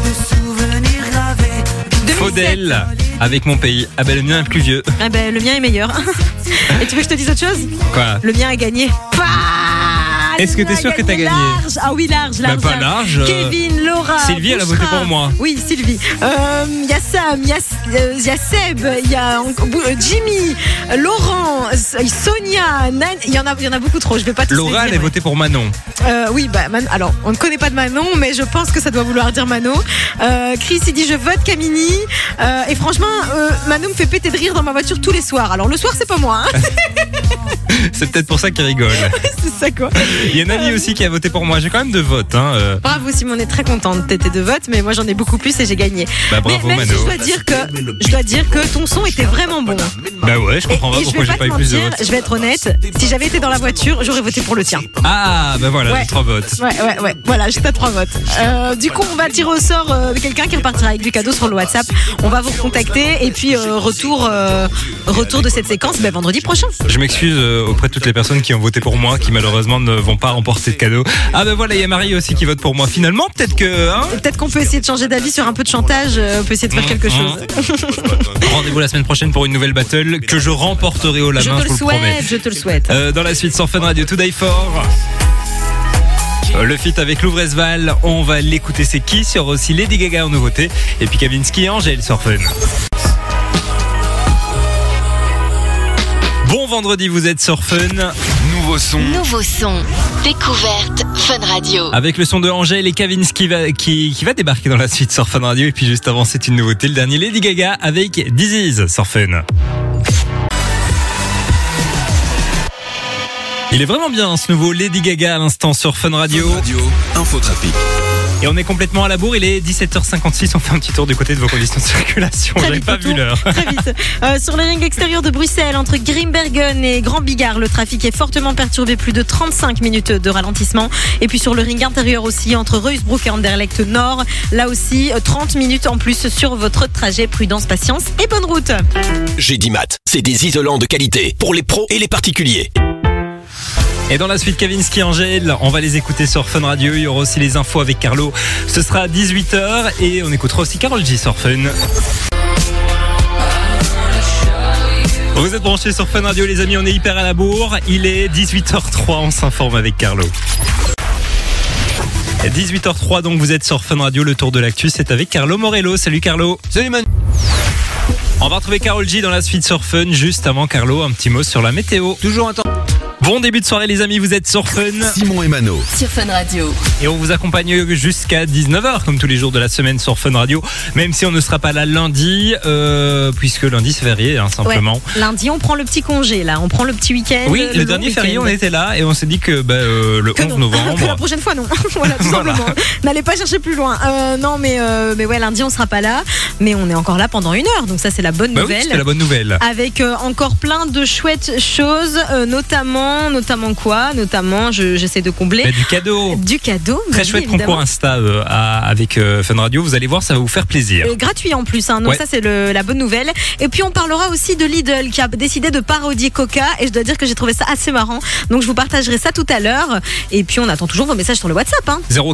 Faudel avec Mon Pays. Ah ben le mien est plus vieux. Ah ben, le mien est meilleur. Et tu veux que je te dise autre chose? Quoi? Le mien a gagné. Est-ce que t'es sûr que t'as gagné? Large. Ah oui, large. Bah, pas large. Kevin, Laura. Sylvie, elle a voté Bouchra. pour moi. Oui, Sylvie. Il y a Sam, il y a Seb, il y a Jimmy, Laurent, Sonia, Nan. Il y en a beaucoup trop. Je vais pas tous Laura, les elle dire. a voté pour Manon. Oui, bah, alors, on ne connaît pas de Manon, mais je pense que ça doit vouloir dire Mano. Chris, il dit je vote Camini. Et franchement, Manon me fait péter de rire dans ma voiture tous les soirs. Alors, le soir, c'est pas moi. Hein. C'est peut-être pour ça qu'il rigole. C'est ça, quoi. Il y a Nani aussi qui a voté pour moi. J'ai quand même 2 votes. Hein. Bravo, Simon, on est très contente de tes 2 votes, mais moi, j'en ai beaucoup plus et j'ai gagné. Bah, bravo, mais même Mano. si je dois dire que ton son était vraiment bon. Bah ouais, je comprends pas Et pourquoi je vais j'ai pas eu te plus de mentir, votes. je vais être honnête, si j'avais été dans la voiture, j'aurais voté pour le tien. Ah, bah voilà, Ouais. j'ai 3 votes. Ouais. Voilà, j'ai 3 votes. Du coup, on va tirer au sort quelqu'un qui repartira avec du cadeau sur le WhatsApp. On va vous recontacter et puis retour de cette séquence vendredi prochain. Je m'excuse auprès de toutes les personnes qui ont voté pour moi, qui malheureusement ne vont pas remporter de cadeau. Ah bah voilà, il y a Marie aussi qui vote pour moi. Finalement, peut-être que... Hein, Peut-être qu'on peut essayer de changer d'avis sur un peu de chantage. On peut essayer de faire quelque chose. rendez-vous la semaine prochaine pour une nouvelle battle que je remporterai haut la Je main, te je le vous le promets. souhaite, je te le souhaite. Dans la suite sur Fun Radio, To Die For. Le feat avec Louvresval, on va l'écouter, c'est qui? Il y aura aussi Lady Gaga en nouveauté. Et puis Kavinsky et Angèle sur Fun. Bon vendredi, vous êtes sur Fun. Nouveau son. Nouveau son. Découverte Fun Radio. Avec le son de Angèle et Kavins qui va débarquer dans la suite sur Fun Radio. Et puis juste avant, c'est une nouveauté, le dernier Lady Gaga avec This Is sur Fun. Il est vraiment bien ce nouveau Lady Gaga à l'instant sur Fun Radio. Fun Radio, infotrafic. Et on est complètement à la bourre, il est 17h56, on fait un petit tour du côté de vos conditions de circulation. J'avais pas vu l'heure. Très vite. Sur le ring extérieur de Bruxelles, entre Grimbergen et Grand Bigard, le trafic est fortement perturbé, plus de 35 minutes de ralentissement. Et puis sur le ring intérieur aussi, entre Reusbrook et Anderlecht Nord, là aussi 30 minutes en plus sur votre trajet. Prudence, patience et bonne route. G10 c'est des isolants de qualité pour les pros et les particuliers. Et dans la suite, Kavinsky, Angèle, on va les écouter sur Fun Radio. Il y aura aussi les infos avec Carlo. Ce sera à 18h et on écoutera aussi Karol G sur Fun. Vous êtes branchés sur Fun Radio, les amis, on est hyper à la bourre. Il est 18h03, on s'informe avec Carlo. 18h03, donc vous êtes sur Fun Radio, le tour de l'actu, c'est avec Carlo Morello. Salut Carlo. Salut Manu. On va retrouver Karol G dans la suite sur Fun. Juste avant Carlo, un petit mot sur la météo. Toujours un temps. Bon début de soirée les amis, vous êtes sur Fun. Simon et Mano. Sur Fun Radio. Et on vous accompagne jusqu'à 19h comme tous les jours de la semaine sur Fun Radio. Même si on ne sera pas là lundi, puisque lundi c'est férié simplement. Ouais. Lundi on prend le petit congé là, on prend le petit week-end. Oui, le dernier férié on était là et on s'est dit que le 11 novembre. Que la prochaine fois non. Voilà, tout simplement. N'allez pas chercher plus loin. Non mais ouais, lundi on sera pas là, mais on est encore là pendant 1 heure, donc ça c'est la bonne nouvelle. Oui, c'est la bonne nouvelle. Avec encore plein de chouettes choses, notamment quoi? Notamment, j'essaie de combler. Du cadeau. Du cadeau. Très chouette concours Insta avec Fun Radio. Vous allez voir, ça va vous faire plaisir. Gratuit en plus, hein. Donc ça c'est la bonne nouvelle. Et puis on parlera aussi de Lidl qui a décidé de parodier Coca. Et je dois dire que j'ai trouvé ça assez marrant. Donc je vous partagerai ça tout à l'heure. Et puis on attend toujours vos messages sur le WhatsApp.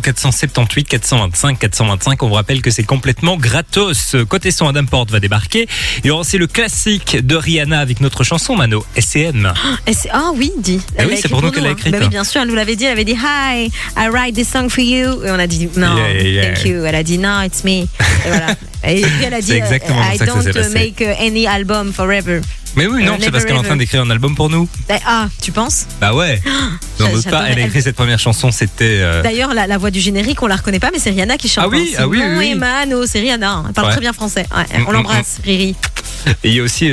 0478 425 425. On vous rappelle que c'est complètement gratos. Côté son, Adam Porte va débarquer. Il y aura aussi le classique de Rihanna avec notre chanson Mano, S&M. Ah oui, dit. Ah oui, c'est pour nous qu'elle a écrit. Bah oui, bien sûr, elle nous l'avait dit. Elle avait dit Hi, I write this song for you. Et on a dit non, thank you. Elle a dit no, it's me. Et voilà. Et puis elle a dit I don't make any album forever. Mais oui, non, c'est parce qu'elle est en train d'écrire un album pour nous. Tu penses? Bah ouais. J'en doute pas. Elle a écrit cette première chanson, c'était. D'ailleurs, la voix du générique, on la reconnaît pas, mais c'est Rihanna qui chante. Ah oui, oui. Mano, c'est Rihanna. Elle parle très bien français. Ouais, on l'embrasse, Riri. Et il y a aussi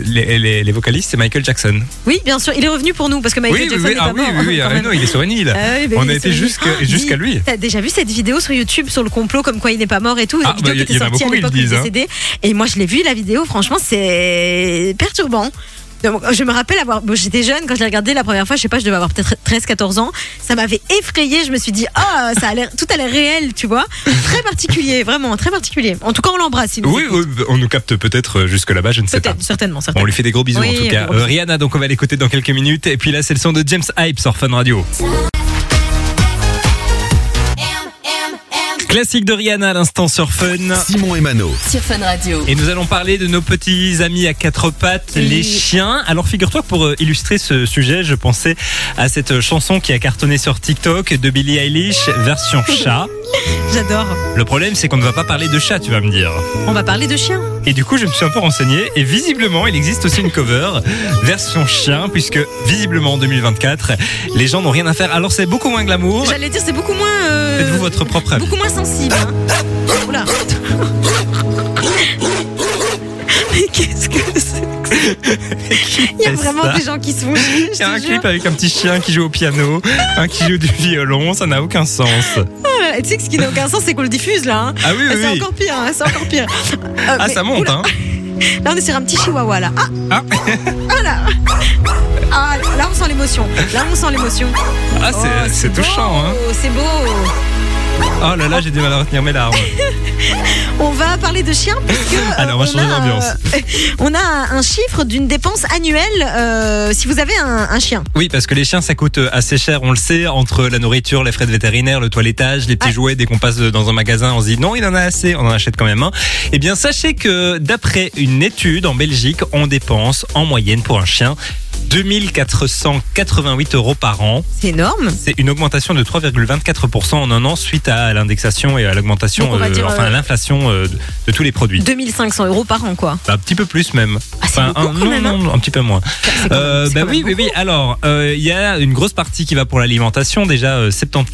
les vocalistes, c'est Michael Jackson. Oui, bien sûr, il est revenu pour nous parce que Michael Jackson n'est pas mort. Oui, non, il est sur une île. On a été jusqu'à lui. T'as déjà vu cette vidéo sur YouTube sur le complot comme quoi il n'est pas mort et tout, cette vidéo qui était sortie à l'époque où il est décédé. Et moi je l'ai vu la vidéo, franchement c'est perturbant. Donc, je me rappelle j'étais jeune quand je l'ai regardé la première fois, je sais pas, je devais avoir peut-être 13-14 ans. Ça m'avait effrayée, je me suis dit, tout a l'air réel, tu vois. Très particulier, vraiment, très particulier. En tout cas, on l'embrasse. Oui, on nous capte peut-être jusque là-bas, je ne sais pas. Certainement. On lui fait des gros bisous en tout cas. Rihanna, donc on va l'écouter dans quelques minutes. Et puis là, c'est le son de James Hype sur Fun Radio. Classique de Rihanna à l'instant sur Fun. Simon et Mano. Sur Fun Radio. Et nous allons parler de nos petits amis à quatre pattes, les chiens. Alors figure-toi que pour illustrer ce sujet, je pensais à cette chanson qui a cartonné sur TikTok de Billie Eilish, version chat. J'adore. Le problème, c'est qu'on ne va pas parler de chat, tu vas me dire. On va parler de chien. Et du coup, je me suis un peu renseigné et visiblement, il existe aussi une cover version chien, puisque visiblement en 2024, les gens n'ont rien à faire. Alors c'est beaucoup moins glamour. J'allais dire, c'est beaucoup moins. Faites-vous votre propre avis. Beaucoup moins sensible. Oula. Mais qu'est-ce que c'est que ça? Il y a vraiment des gens qui se font chier. Il y a un clip avec un petit chien qui joue au piano, un qui joue du violon, ça n'a aucun sens. Tu sais que ce qui n'a aucun sens, c'est qu'on le diffuse là. Hein. Ah oui, oui. C'est encore pire, c'est encore pire. Ça monte, hein. Là, on est sur un petit chihuahua là. Voilà. Là, on sent l'émotion. C'est touchant, hein. C'est beau. Oh là là, j'ai du mal à retenir mes larmes. On va parler de chiens puisque alors, on va changer d'ambiance. On a un chiffre d'une dépense annuelle si vous avez un chien. Oui, parce que les chiens, ça coûte assez cher, on le sait, entre la nourriture, les frais de vétérinaire, le toilettage, les petits jouets. Dès qu'on passe dans un magasin, on se dit non, il en a assez, on en achète quand même un. Eh bien, sachez que d'après une étude en Belgique, on dépense en moyenne pour un chien 2488 € par an. C'est énorme. C'est une augmentation de 3,24% en un an suite à l'indexation et à l'augmentation, Donc on va dire, à l'inflation de tous les produits. 2500 € par an, quoi. Un petit peu plus même. Ah, c'est beaucoup quand même, hein. Non, un petit peu moins. C'est quand même- c'est quand même Oui. Alors, il y a une grosse partie qui va pour l'alimentation. Déjà,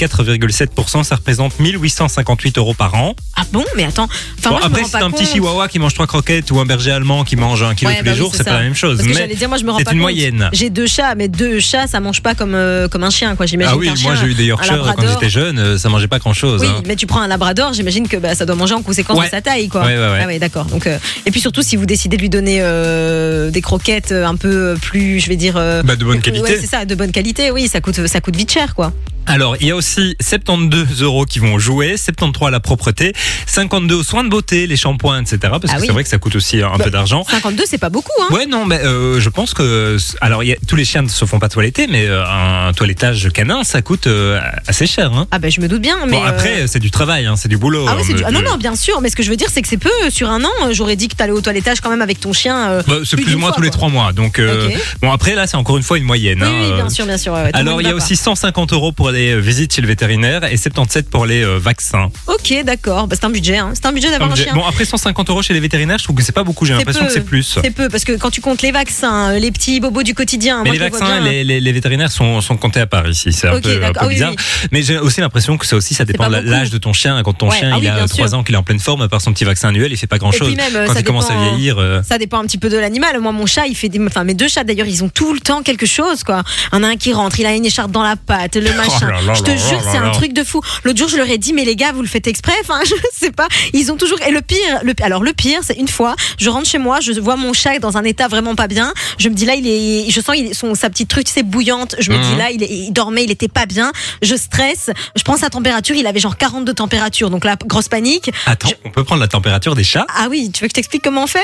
74,7%, ça représente 1858 € par an. Ah bon, mais attends. Enfin, Bon, moi, je après, me si rends c'est pas un petit compte. chihuahua qui mange 3 croquettes ou un berger allemand qui mange 1 kilo Ouais, tous bah les oui, jours, c'est pas ça. la même chose. Parce que Mais j'allais dire, moi, je me rends c'est pas une compte. moyenne. J'ai 2 chats, mais 2 chats, ça mange pas comme un chien, quoi. J'imagine Ah oui, qu'un moi chien, j'ai eu des un Yorkshire quand labrador- j'étais jeune, ça mangeait pas grand chose. Oui, mais tu prends un labrador, j'imagine que ça doit manger en conséquence Ouais. de sa taille, quoi. Ouais. Ah ouais, d'accord. Donc, et puis surtout, si vous décidez de lui donner des croquettes un peu plus, je vais dire, De bonne qualité. Ouais, c'est ça, de bonne qualité. Oui, ça coûte vite cher, quoi. Alors, il y a aussi 72 € qui vont jouer, 73 à la propreté, 52 aux soins de beauté, les shampoings, etc. Parce que oui. c'est vrai que ça coûte aussi un peu d'argent. 52, c'est pas beaucoup, hein. Ouais, non, mais je pense que... Alors, tous les chiens ne se font pas toiletter, mais un toilettage canin, ça coûte assez cher. Hein. Ah ben, je me doute bien, mais. Bon, après, c'est du travail, hein, c'est du boulot. Ah oui, c'est hein, ah non, non, bien sûr, mais ce que je veux dire, c'est que c'est peu. Sur un an, j'aurais dit que t'allais au toilettage quand même avec ton chien. C'est plus ou d'une moins fois, tous les quoi. 3 mois. Donc, Ok. bon, après, là, c'est encore une fois une moyenne. Oui, hein, oui, bien sûr, bien sûr. ouais, tout le Alors, monde il y a va aussi 150 € pour les visites chez le vétérinaire et 77 pour les vaccins. pas. Ok, d'accord. Bah, c'est un budget, hein. C'est un budget d'avoir un chien. Bon, après 150 € chez les vétérinaires, je trouve que c'est pas beaucoup. J'ai l'impression peu. que c'est plus. C'est peu, parce que quand tu comptes les vaccins, les petits bobos du quotidien. Mais moi, les je les vois vaccins, bien. les vétérinaires sont comptés à part ici. C'est un Ok, peu d'accord. Ah oui, bizarre. oui. Mais j'ai aussi l'impression que ça dépend pas de beaucoup. l'âge de ton chien. Quand ton Ouais, chien ah oui, il a bien 3 sûr. ans, qu'il est en pleine forme, à part son petit vaccin annuel, il fait pas grand chose. puis même, Quand ça il commence à dépend- vieillir. Ça dépend un petit peu de l'animal. Moi, mon chat, il fait enfin, mes 2 chats d'ailleurs, ils ont tout le temps quelque chose, quoi. Il y en a un qui rentre, il a une écharpe dans la patte, le machin. là là Je te là jure, là c'est là. un truc de fou. L'autre jour, je leur ai dit, mais les gars, vous le faites exprès? Enfin, je sais pas. Ils ont toujours, et le pire, c'est une fois, je rentre chez moi, je vois mon chat dans un état vraiment pas bien. Je me dis là, je sens sa petite truc, c'est bouillante. Je me dis là, il dormait, il était pas bien. Je stresse. Je prends sa température, il avait genre 42 températures. Donc là, grosse panique. Attends, on peut prendre la température des chats? Ah oui, tu veux que je t'explique comment on fait?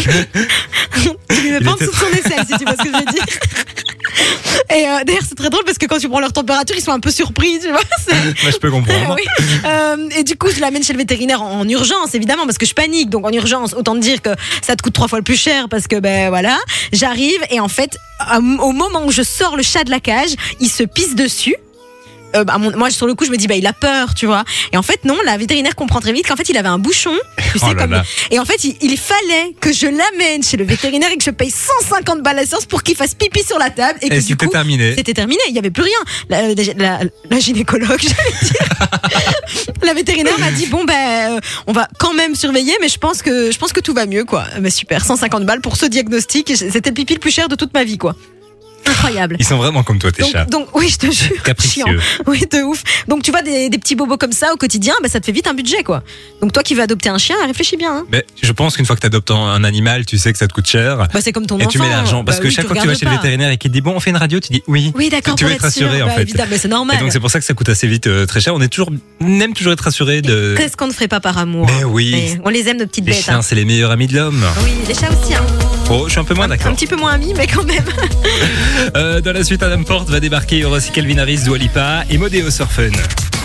Tu lui mets Il pas en était- dessous de son aisselle, si tu vois ce que je veux dire. Et d'ailleurs, c'est très drôle parce que quand tu prends leur température, ils sont un peu surpris, tu vois. Bah, je peux comprendre. Oui. Et du coup, je l'amène chez le vétérinaire en urgence, évidemment, parce que je panique. Donc en urgence, autant te dire que ça te coûte 3 fois le plus cher parce que ben voilà, j'arrive et en fait, au moment où je sors le chat de la cage, il se pisse dessus. Moi sur le coup je me dis il a peur, tu vois, et en fait non, la vétérinaire comprend très vite qu'en fait il avait un bouchon, tu sais, Oh là là. et en fait il fallait que je l'amène chez le vétérinaire et que je paye 150 balles à la séance pour qu'il fasse pipi sur la table et que Et du c'était coup terminé. c'était terminé, il y avait plus rien. La gynécologue, j'allais dire, la vétérinaire m'a dit on va quand même surveiller, mais je pense que tout va mieux, quoi. Mais super, 150 balles pour ce diagnostic, c'était le pipi le plus cher de toute ma vie, quoi. Incroyable. Ils sont vraiment comme toi, tes chats. Donc oui, je te jure. Capricieux. Chiant. Oui, de ouf. Donc tu vois des petits bobos comme ça au quotidien, ça te fait vite un budget, quoi. Donc toi qui veux adopter un chien, réfléchis bien. Hein. Mais je pense qu'une fois que tu adoptes un animal, tu sais que ça te coûte cher. C'est comme ton Et enfant. tu mets l'argent. Parce que oui, chaque fois que tu vas regardes chez le pas. vétérinaire et qu'il te dit bon, on fait une radio, tu dis oui. Oui, d'accord. Tu veux pour être rassuré, sûr. en fait. Évidemment, mais c'est normal. Et donc c'est pour ça que ça coûte assez vite très cher. On aime toujours être rassuré de. Qu'est-ce qu'on ne ferait pas par amour? Mais oui. Mais on les aime, nos petites Les bêtes. chiens, Hein. c'est les meilleurs amis de l'homme. Oui, les chats aussi. Hein. Oh, je suis un peu moins Un d'accord. petit peu moins amis, mais quand même. Dans la suite, Adam Porte va débarquer. Il y aura aussi Calvin Harris, Dua Lipa et Modeo sur Fun.